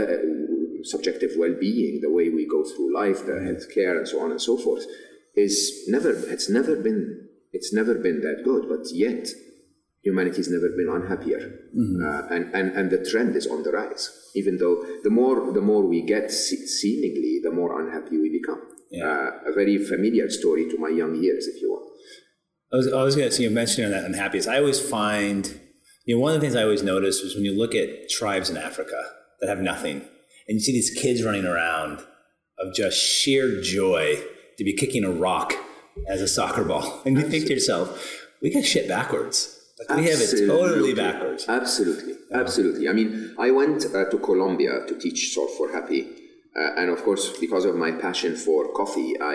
le- subjective well-being, the way we go through life, the mm-hmm. healthcare and so on and so forth, is never, it's never been, it's never been that good, but yet humanity's never been unhappier. Mm-hmm. Uh, and, and, and the trend is on the rise, even though the more, the more we get se- seemingly, the more unhappy we become. Yeah. Uh, a very familiar story to my young years, if you want. I was, I was going to say, you mentioned that unhappiness. I always find, you know, one of the things I always notice was when you look at tribes in Africa that have nothing, and you see these kids running around of just sheer joy to be kicking a rock as a soccer ball. And you think to yourself, we got shit backwards. Like we have it totally backwards. Absolutely. Yeah. Absolutely. I mean, I went uh, to Colombia to teach Solve for Happy. Uh, and of course, because of my passion for coffee, I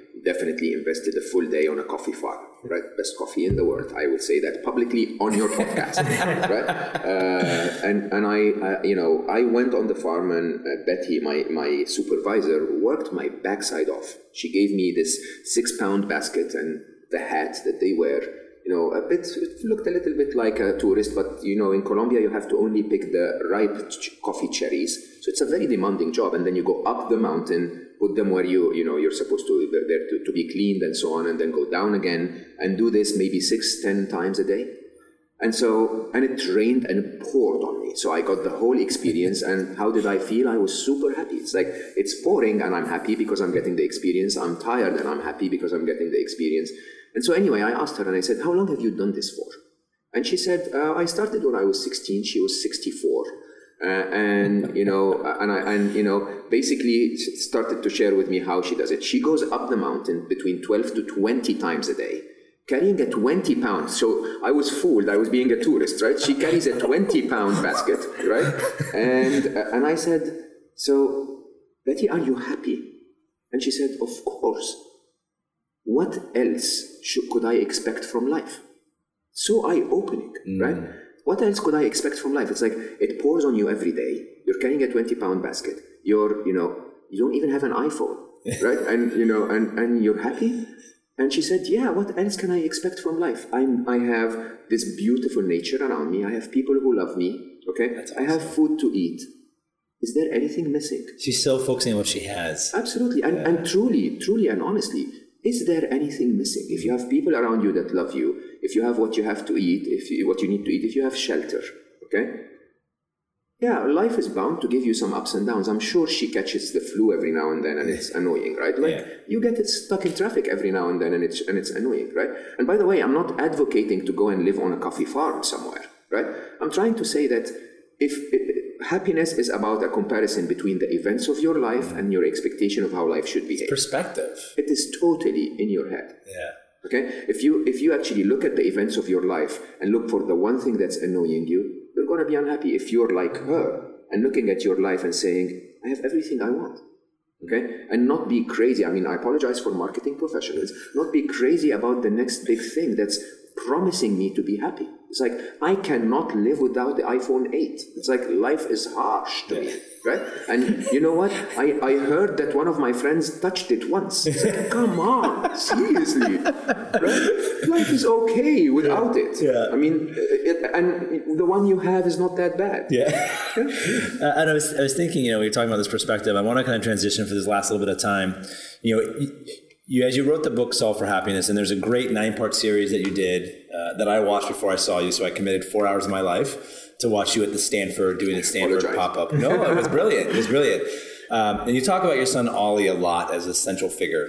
definitely invested a full day on a coffee farm, right? Best coffee in the world. I would say that publicly on your podcast, right? Uh, and and I, uh, you know, I went on the farm, and uh, Betty, my, my supervisor, worked my backside off. She gave me this six pound basket and the hat that they wear. You know, a bit, it looked a little bit like a tourist, but, you know, in Colombia, you have to only pick the ripe ch- coffee cherries. So it's a very demanding job. And then you go up the mountain, put them where you, you know, you're supposed to, they're there to, to be cleaned and so on, and then go down again and do this maybe six, ten times a day. And so, and it rained and it poured on me. So I got the whole experience. And how did I feel? I was super happy. It's like, it's pouring and I'm happy because I'm getting the experience. I'm tired and I'm happy because I'm getting the experience. And so anyway, I asked her and I said, how long have you done this for? And she said, uh, I started when I was sixteen. She was sixty-four. Uh, and, you know, and I, and, you know, basically started to share with me how she does it. She goes up the mountain between twelve to twenty times a day, carrying a twenty pound. So I was fooled. I was being a tourist, right? She carries a twenty pound basket, right? And, uh, and I said, so Betty, are you happy? And she said, of course. What else should, could I expect from life? So eye-opening, mm. right? What else could I expect from life? It's like, it pours on you every day. You're carrying a twenty pound basket. You're, you know, you don't even have an iPhone, right? And, you know, and, and you're happy. And she said, yeah, what else can I expect from life? I'm, I have this beautiful nature around me. I have people who love me, okay? That's awesome. I have food to eat. Is there anything missing? She's so focusing on what she has. Absolutely. And, yeah. and truly, truly and honestly, is there anything missing? If you have people around you that love you, if you have what you have to eat, if you, what you need to eat, if you have shelter, okay? Yeah, life is bound to give you some ups and downs. I'm sure she catches the flu every now and then and it's annoying, right? Like yeah. you get it stuck in traffic every now and then and it's and it's annoying, right? And by the way, I'm not advocating to go and live on a coffee farm somewhere, right? I'm trying to say that if it, happiness is about a comparison between the events of your life and your expectation of how life should behave. Perspective. It is totally in your head. Yeah. Okay? If you if you actually look at the events of your life and look for the one thing that's annoying you, you're going to be unhappy. If you're like her and looking at your life and saying, I have everything I want. Okay? And not be crazy. I mean, I apologize for marketing professionals. Not be crazy about the next big thing that's promising me to be happy. It's like, I cannot live without the iPhone eight. It's like, life is harsh to me, right? And you know what? I, I heard that one of my friends touched it once. It's like, come on, seriously, right? Life is okay without yeah. it. Yeah. I mean, it, and the one you have is not that bad. Yeah. uh, and I was, I was thinking, you know, we were talking about this perspective. I want to kind of transition for this last little bit of time. You know, You, as you wrote the book Solve for Happiness, and there's a great nine-part series that you did uh, that I watched before I saw you, so I committed four hours of my life to watch you at the Stanford, doing the Stanford pop-up. No, it was brilliant. It was brilliant. Um, and you talk about your son Ollie a lot as a central figure.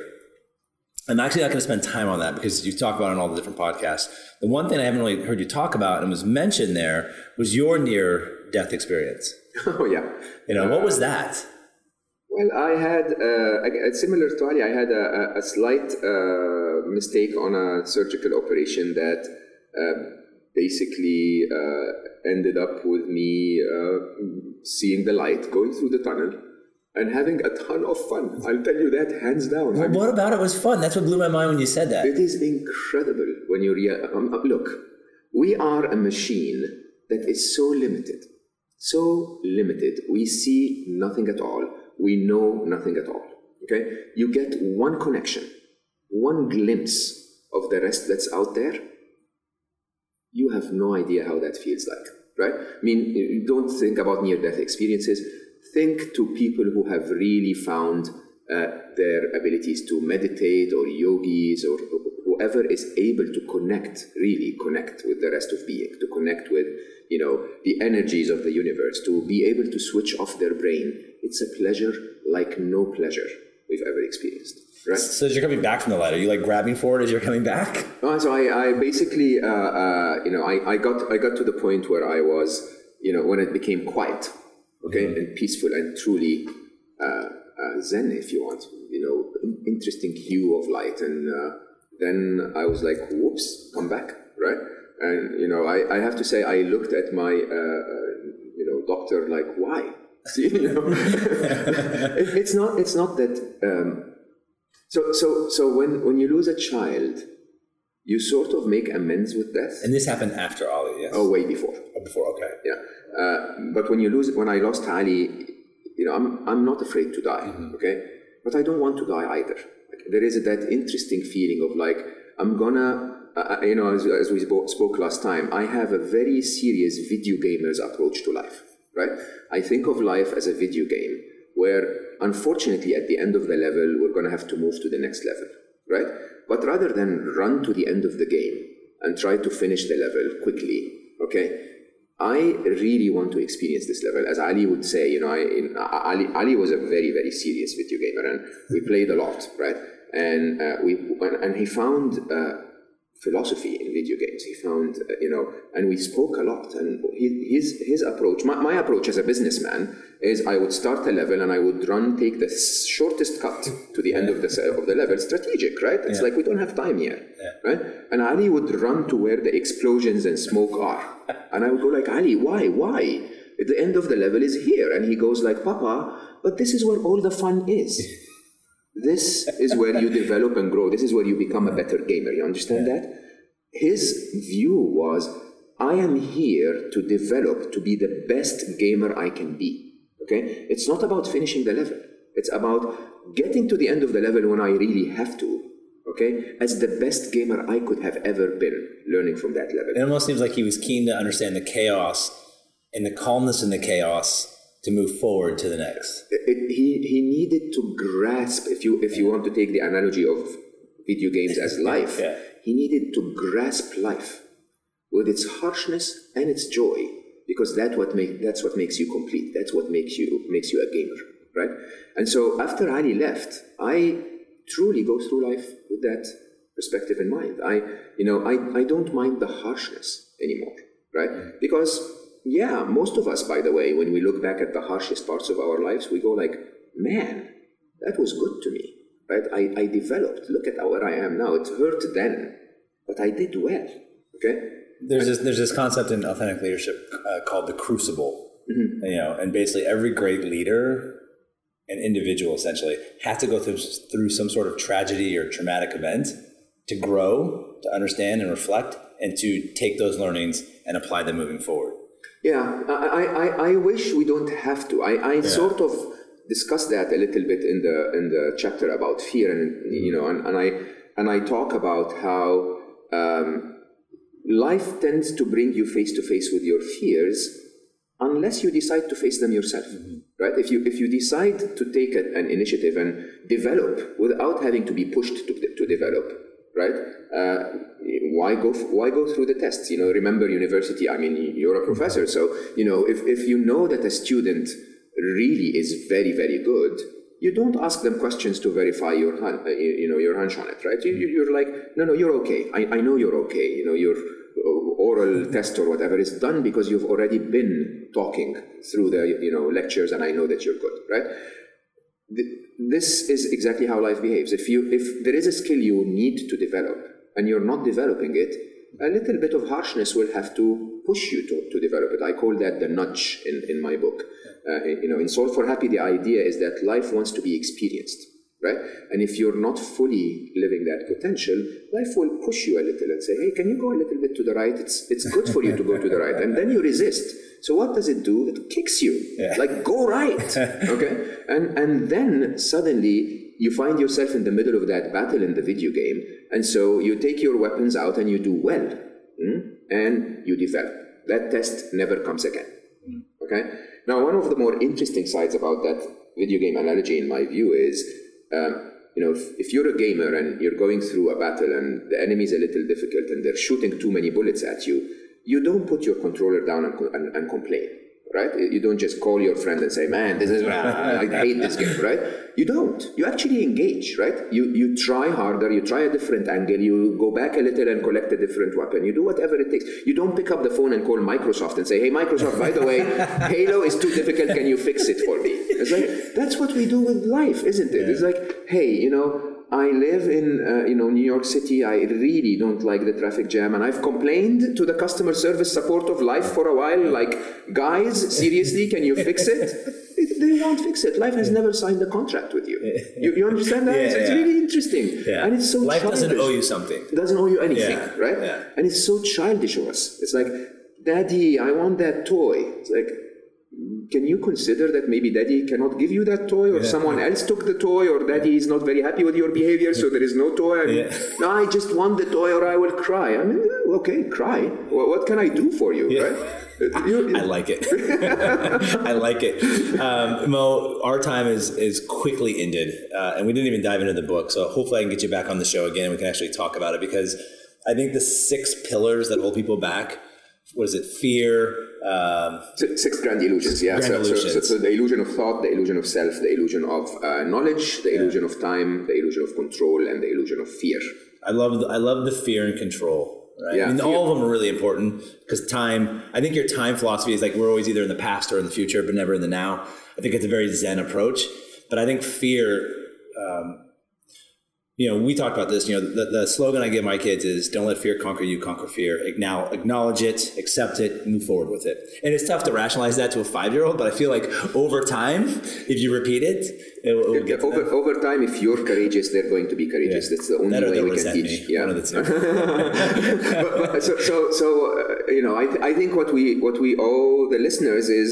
I'm actually not going to spend time on that because you talk about it on all the different podcasts. The one thing I haven't really heard you talk about and was mentioned there was your near-death experience. Oh, yeah. You know, uh, what was that? Well, I had, uh, similar to Ali, I had a, a slight uh, mistake on a surgical operation that uh, basically uh, ended up with me uh, seeing the light, going through the tunnel, and having a ton of fun. I'll tell you that, hands down. Well, I mean, what about it was fun? That's what blew my mind when you said that. It is incredible when you realize, um, look, we are a machine that is so limited, so limited. We see nothing at all. We know nothing at all, okay? You get one connection, one glimpse of the rest that's out there. You have no idea how that feels like, right? I mean, don't think about near-death experiences. Think to people who have really found uh, their abilities to meditate, or yogis, or whoever is able to connect, really connect with the rest of being, to connect with, you know, the energies of the universe, to be able to switch off their brain. It's a pleasure like no pleasure we've ever experienced, right? So as you're coming back from the light, are you like grabbing for it as you're coming back? Uh, so I, I basically, uh, uh, you know, I, I got I got to the point where I was, you know, when it became quiet, okay, mm-hmm. and peaceful and truly uh, uh, Zen, if you want, you know, interesting hue of light. And uh, then I was like, whoops, come back, right? And, you know, I, I have to say, I looked at my, uh, uh, you know, doctor like, why? You know, it, it's not. It's not that. Um, So, so, so when, when you lose a child, you sort of make amends with death. And this happened after Ali, yes? Oh, way before. Oh, before, okay. Yeah. Uh, but when you lose, when I lost Ali, you know, I'm I'm not afraid to die, mm-hmm. okay? But I don't want to die either. Like, there is that interesting feeling of like, I'm gonna, uh, you know, as, as we spoke last time, I have a very serious video gamer's approach to life, right? I think of life as a video game where, unfortunately, at the end of the level, we're gonna have to move to the next level, right? But rather than run to the end of the game and try to finish the level quickly, okay? I really want to experience this level. As Ali would say, you know, I, in, Ali, Ali was a very, very serious video gamer, and we played a lot, right? And uh, we and he found uh, philosophy in video games. He found, uh, you know, and we spoke a lot. And his his approach, my, my approach as a businessman, is I would start a level and I would run, take the shortest cut to the end of the of the level. Strategic, right? It's yeah. like we don't have time here, yeah. right? And Ali would run to where the explosions and smoke are, and I would go like, Ali, why, why? The end of the level is here, and he goes like, Papa, but this is where all the fun is. This is where you develop and grow. This is where you become a better gamer. You understand yeah. that? His view was, I am here to develop, to be the best gamer I can be. Okay? It's not about finishing the level. It's about getting to the end of the level when I really have to. Okay? As the best gamer I could have ever been, learning from that level. It almost seems like he was keen to understand the chaos and the calmness in the chaos to move forward to the next. It, it, he he needed to grasp, if you if you want to take the analogy of video games as life, yeah. he needed to grasp life with its harshness and its joy, because that what make that's what makes you complete. That's what makes you makes you a gamer, right? And so after Ali left, I truly go through life with that perspective in mind. I you know I, I don't mind the harshness anymore, right? Mm-hmm. Because yeah, most of us, by the way, when we look back at the harshest parts of our lives, we go like, man, that was good to me, right? I, I developed. Look at where I am now. It hurt then, but I did well, okay? There's this, there's this concept in authentic leadership uh, called the crucible, mm-hmm. you know, and basically every great leader, an individual essentially, has to go through, through some sort of tragedy or traumatic event to grow, to understand and reflect, and to take those learnings and apply them moving forward. Yeah, I, I, I wish we don't have to. I, I yeah. sort of discuss that a little bit in the in the chapter about fear, and you know, and, and I and I talk about how um, life tends to bring you face to face with your fears, unless you decide to face them yourself, mm-hmm. right? If you if you decide to take a, an initiative and develop without having to be pushed to to develop, right? Uh, why go why go through the tests? You know, remember university. I mean, you're a professor, so you know if, if you know that a student really is very very good, you don't ask them questions to verify your you know your hunch on it, right? You, you're like, no no, you're okay. I, I know you're okay. You know, your oral test or whatever is done because you've already been talking through the you know lectures, and I know that you're good, right? This is exactly how life behaves. If you if there is a skill you need to develop and you're not developing it, a little bit of harshness will have to push you to, to develop it. I call that the nudge in, in my book. Uh, you know, in Solve for Happy, the idea is that life wants to be experienced, right? And if you're not fully living that potential, life will push you a little and say, hey, can you go a little bit to the right? It's it's good for you to go to the right. And then you resist. So what does it do? It kicks you. Yeah. Like, go right. Okay? And and then suddenly you find yourself in the middle of that battle in the video game. And so you take your weapons out and you do well. Mm? And you develop. That test never comes again. Mm. Okay? Now, one of the more interesting sides about that video game analogy, in my view, is, um, you know, if, if you're a gamer and you're going through a battle and the enemy is a little difficult and they're shooting too many bullets at you, you don't put your controller down and, and, and complain, right? You don't just call your friend and say, man, this is, I hate this game, right? You don't. You actually engage, right? You you try harder, you try a different angle, you go back a little and collect a different weapon, you do whatever it takes. You don't pick up the phone and call Microsoft and say, hey, Microsoft, by the way, Halo is too difficult, can you fix it for me? It's like, that's what we do with life, isn't it? Yeah. It's like, hey, you know, I live in, uh, you know, New York City. I really don't like the traffic jam, and I've complained to the customer service support of life for a while. Like, guys, seriously, can you fix it? they won't fix it. Life has yeah. never signed a contract with you. You, you understand that? Yeah, it's, it's yeah. really interesting. Yeah. And it's so Life childish. doesn't owe you something. It doesn't owe you anything, yeah. right? Yeah. And it's so childish of us. It's like, Daddy, I want that toy. It's like, can you consider that maybe Daddy cannot give you that toy, or yeah. someone else took the toy, or Daddy is not very happy with your behavior, so there is no toy? I mean, yeah. No, I just want the toy, or I will cry. I mean, okay, cry. Well, what can I do for you, yeah. right? You, I like it. I like it. Um, Mo, our time is is quickly ended, uh, and we didn't even dive into the book. So hopefully I can get you back on the show again, and we can actually talk about it, because I think the six pillars that hold people back. What is it? Fear. Um, Six grand illusions, yeah. Grand so, illusions. So, so, so the illusion of thought, the illusion of self, the illusion of uh, knowledge, the illusion yeah. of time, the illusion of control, and the illusion of fear. I love the, I love the fear and control. Right? Yeah, I mean, fear. all of them are really important, because time. I think your time philosophy is like we're always either in the past or in the future, but never in the now. I think it's a very Zen approach. But I think fear. Um, You know, we talked about this, you know, the, the slogan I give my kids is don't let fear conquer you, conquer fear. Now, acknowledge it, accept it, move forward with it. And it's tough to rationalize that to a five-year-old, but I feel like over time, if you repeat it, it will, it will get to over, over time, if you're courageous, they're going to be courageous. Yeah. That's the only way we can teach. Me. Yeah. One of the two. but, but, so, so, so uh, you know, I, th- I think what we what we owe the listeners is,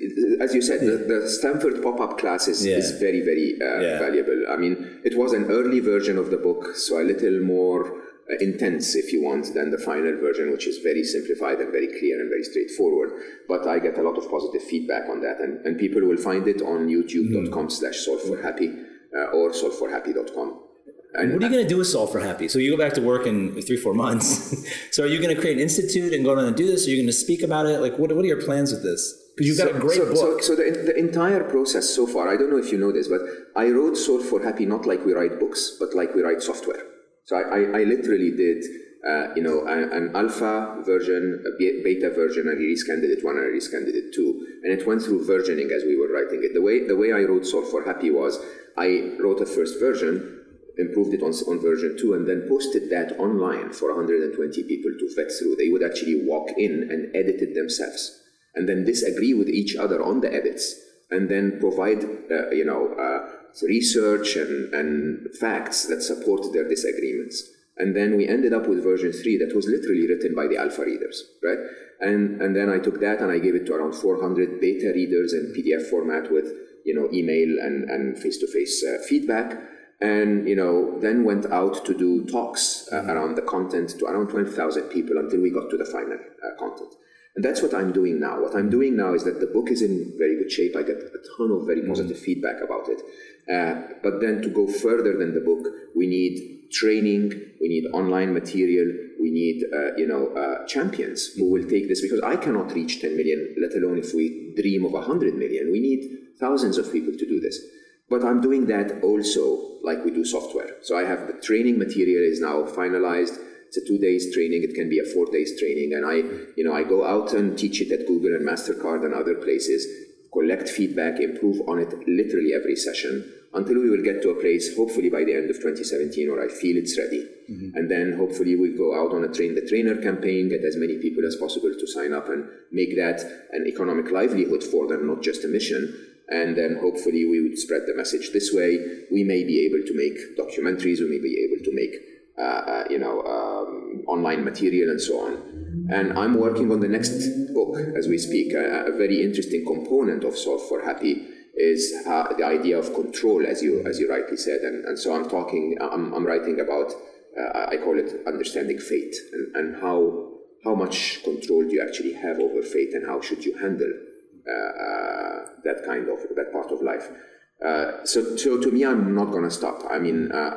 as you said, the, the Stanford pop-up class is, yeah. is very, very uh, yeah. valuable. I mean, it was an early version of the book, so a little more uh, intense, if you want, than the final version, which is very simplified and very clear and very straightforward. But I get a lot of positive feedback on that, and, and people will find it on youtube.com mm. slash solve for happy uh, or solve for happy dot com. And what are you going to do with Solve for Happy? So you go back to work in three, four months. So are you going to create an institute and go around and do this? Are you going to speak about it? Like, what, what are your plans with this? Because you've got so, a great so, book. So, so the, the entire process so far, I don't know if you know this, but I wrote Solve for Happy not like we write books, but like we write software. So I, I, I literally did, uh, you know, a, an alpha version, a beta version, a release candidate one, and a release candidate two, and it went through versioning as we were writing it. The way the way I wrote Solve for Happy was I wrote a first version, improved it on, on version two, and then posted that online for one hundred twenty people to vet through. They would actually walk in and edit it themselves, and then disagree with each other on the edits, and then provide, uh, you know, uh, research and, and facts that support their disagreements. And then we ended up with version three that was literally written by the alpha readers, right? And and then I took that and I gave it to around four hundred beta readers in P D F format with, you know, email and, and face-to-face uh, feedback. And, you know, then went out to do talks uh, mm-hmm. around the content to around twenty thousand people until we got to the final uh, content. And that's what I'm doing now. What I'm doing now is that the book is in very good shape. I get a ton of very positive mm-hmm. feedback about it. Uh, but then to go further than the book, we need training, we need online material, we need, uh, you know, uh, champions who will take this, because I cannot reach ten million, let alone if we dream of one hundred million. We need thousands of people to do this. But I'm doing that also like we do software. So I have the training material is now finalized. It's a two days training. It can be a four days training. And I, you know, I go out and teach it at Google and MasterCard and other places, collect feedback, improve on it literally every session until we will get to a place, hopefully by the end of twenty seventeen, where I feel it's ready. Mm-hmm. And then hopefully we'll go out on a train the trainer campaign, get as many people as possible to sign up and make that an economic livelihood for them, not just a mission. And then hopefully we would spread the message this way. We may be able to make documentaries, we may be able to make, uh, uh, you know, um, online material and so on. And I'm working on the next book as we speak. A, a very interesting component of Solve for Happy is uh, the idea of control, as you as you rightly said. And, and so I'm talking, I'm, I'm writing about, uh, I call it understanding fate, and, and how how much control do you actually have over fate, and how should you handle Uh, uh, that kind of that part of life. Uh, so, so to me, I'm not going to stop. I mean, uh,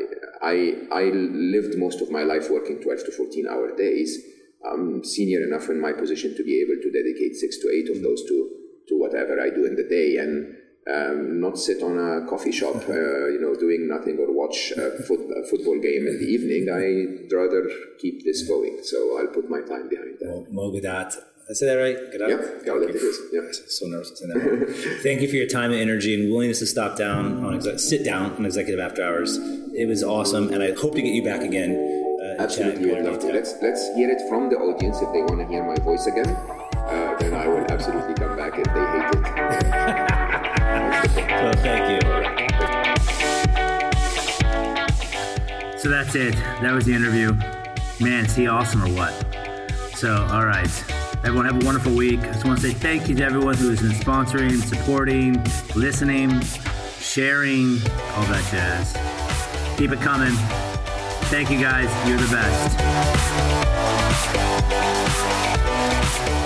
I I lived most of my life working twelve to fourteen hour days. I'm senior enough in my position to be able to dedicate six to eight of those to to whatever I do in the day, and um, not sit on a coffee shop, uh, you know, doing nothing, or watch a, foot, a football game in the evening. I'd rather keep this going. So I'll put my time behind that. Well, Mogadat. Did I say that right? Get up. Yeah, Gaudat it is. Yeah. So nervous to say that. Thank you for your time and energy and willingness to stop down on exe- sit down on Executive After Hours. It was awesome, and I hope to get you back again. Uh, Absolutely, would love to. Let's let's hear it from the audience if they want to hear my voice again. Uh, then I will absolutely come back if they hate it. So that's it. That was the interview. Man, is he awesome or what? So, all right. Everyone have a wonderful week. I just want to say thank you to everyone who has been sponsoring, supporting, listening, sharing, all that jazz. Keep it coming. Thank you guys. You're the best.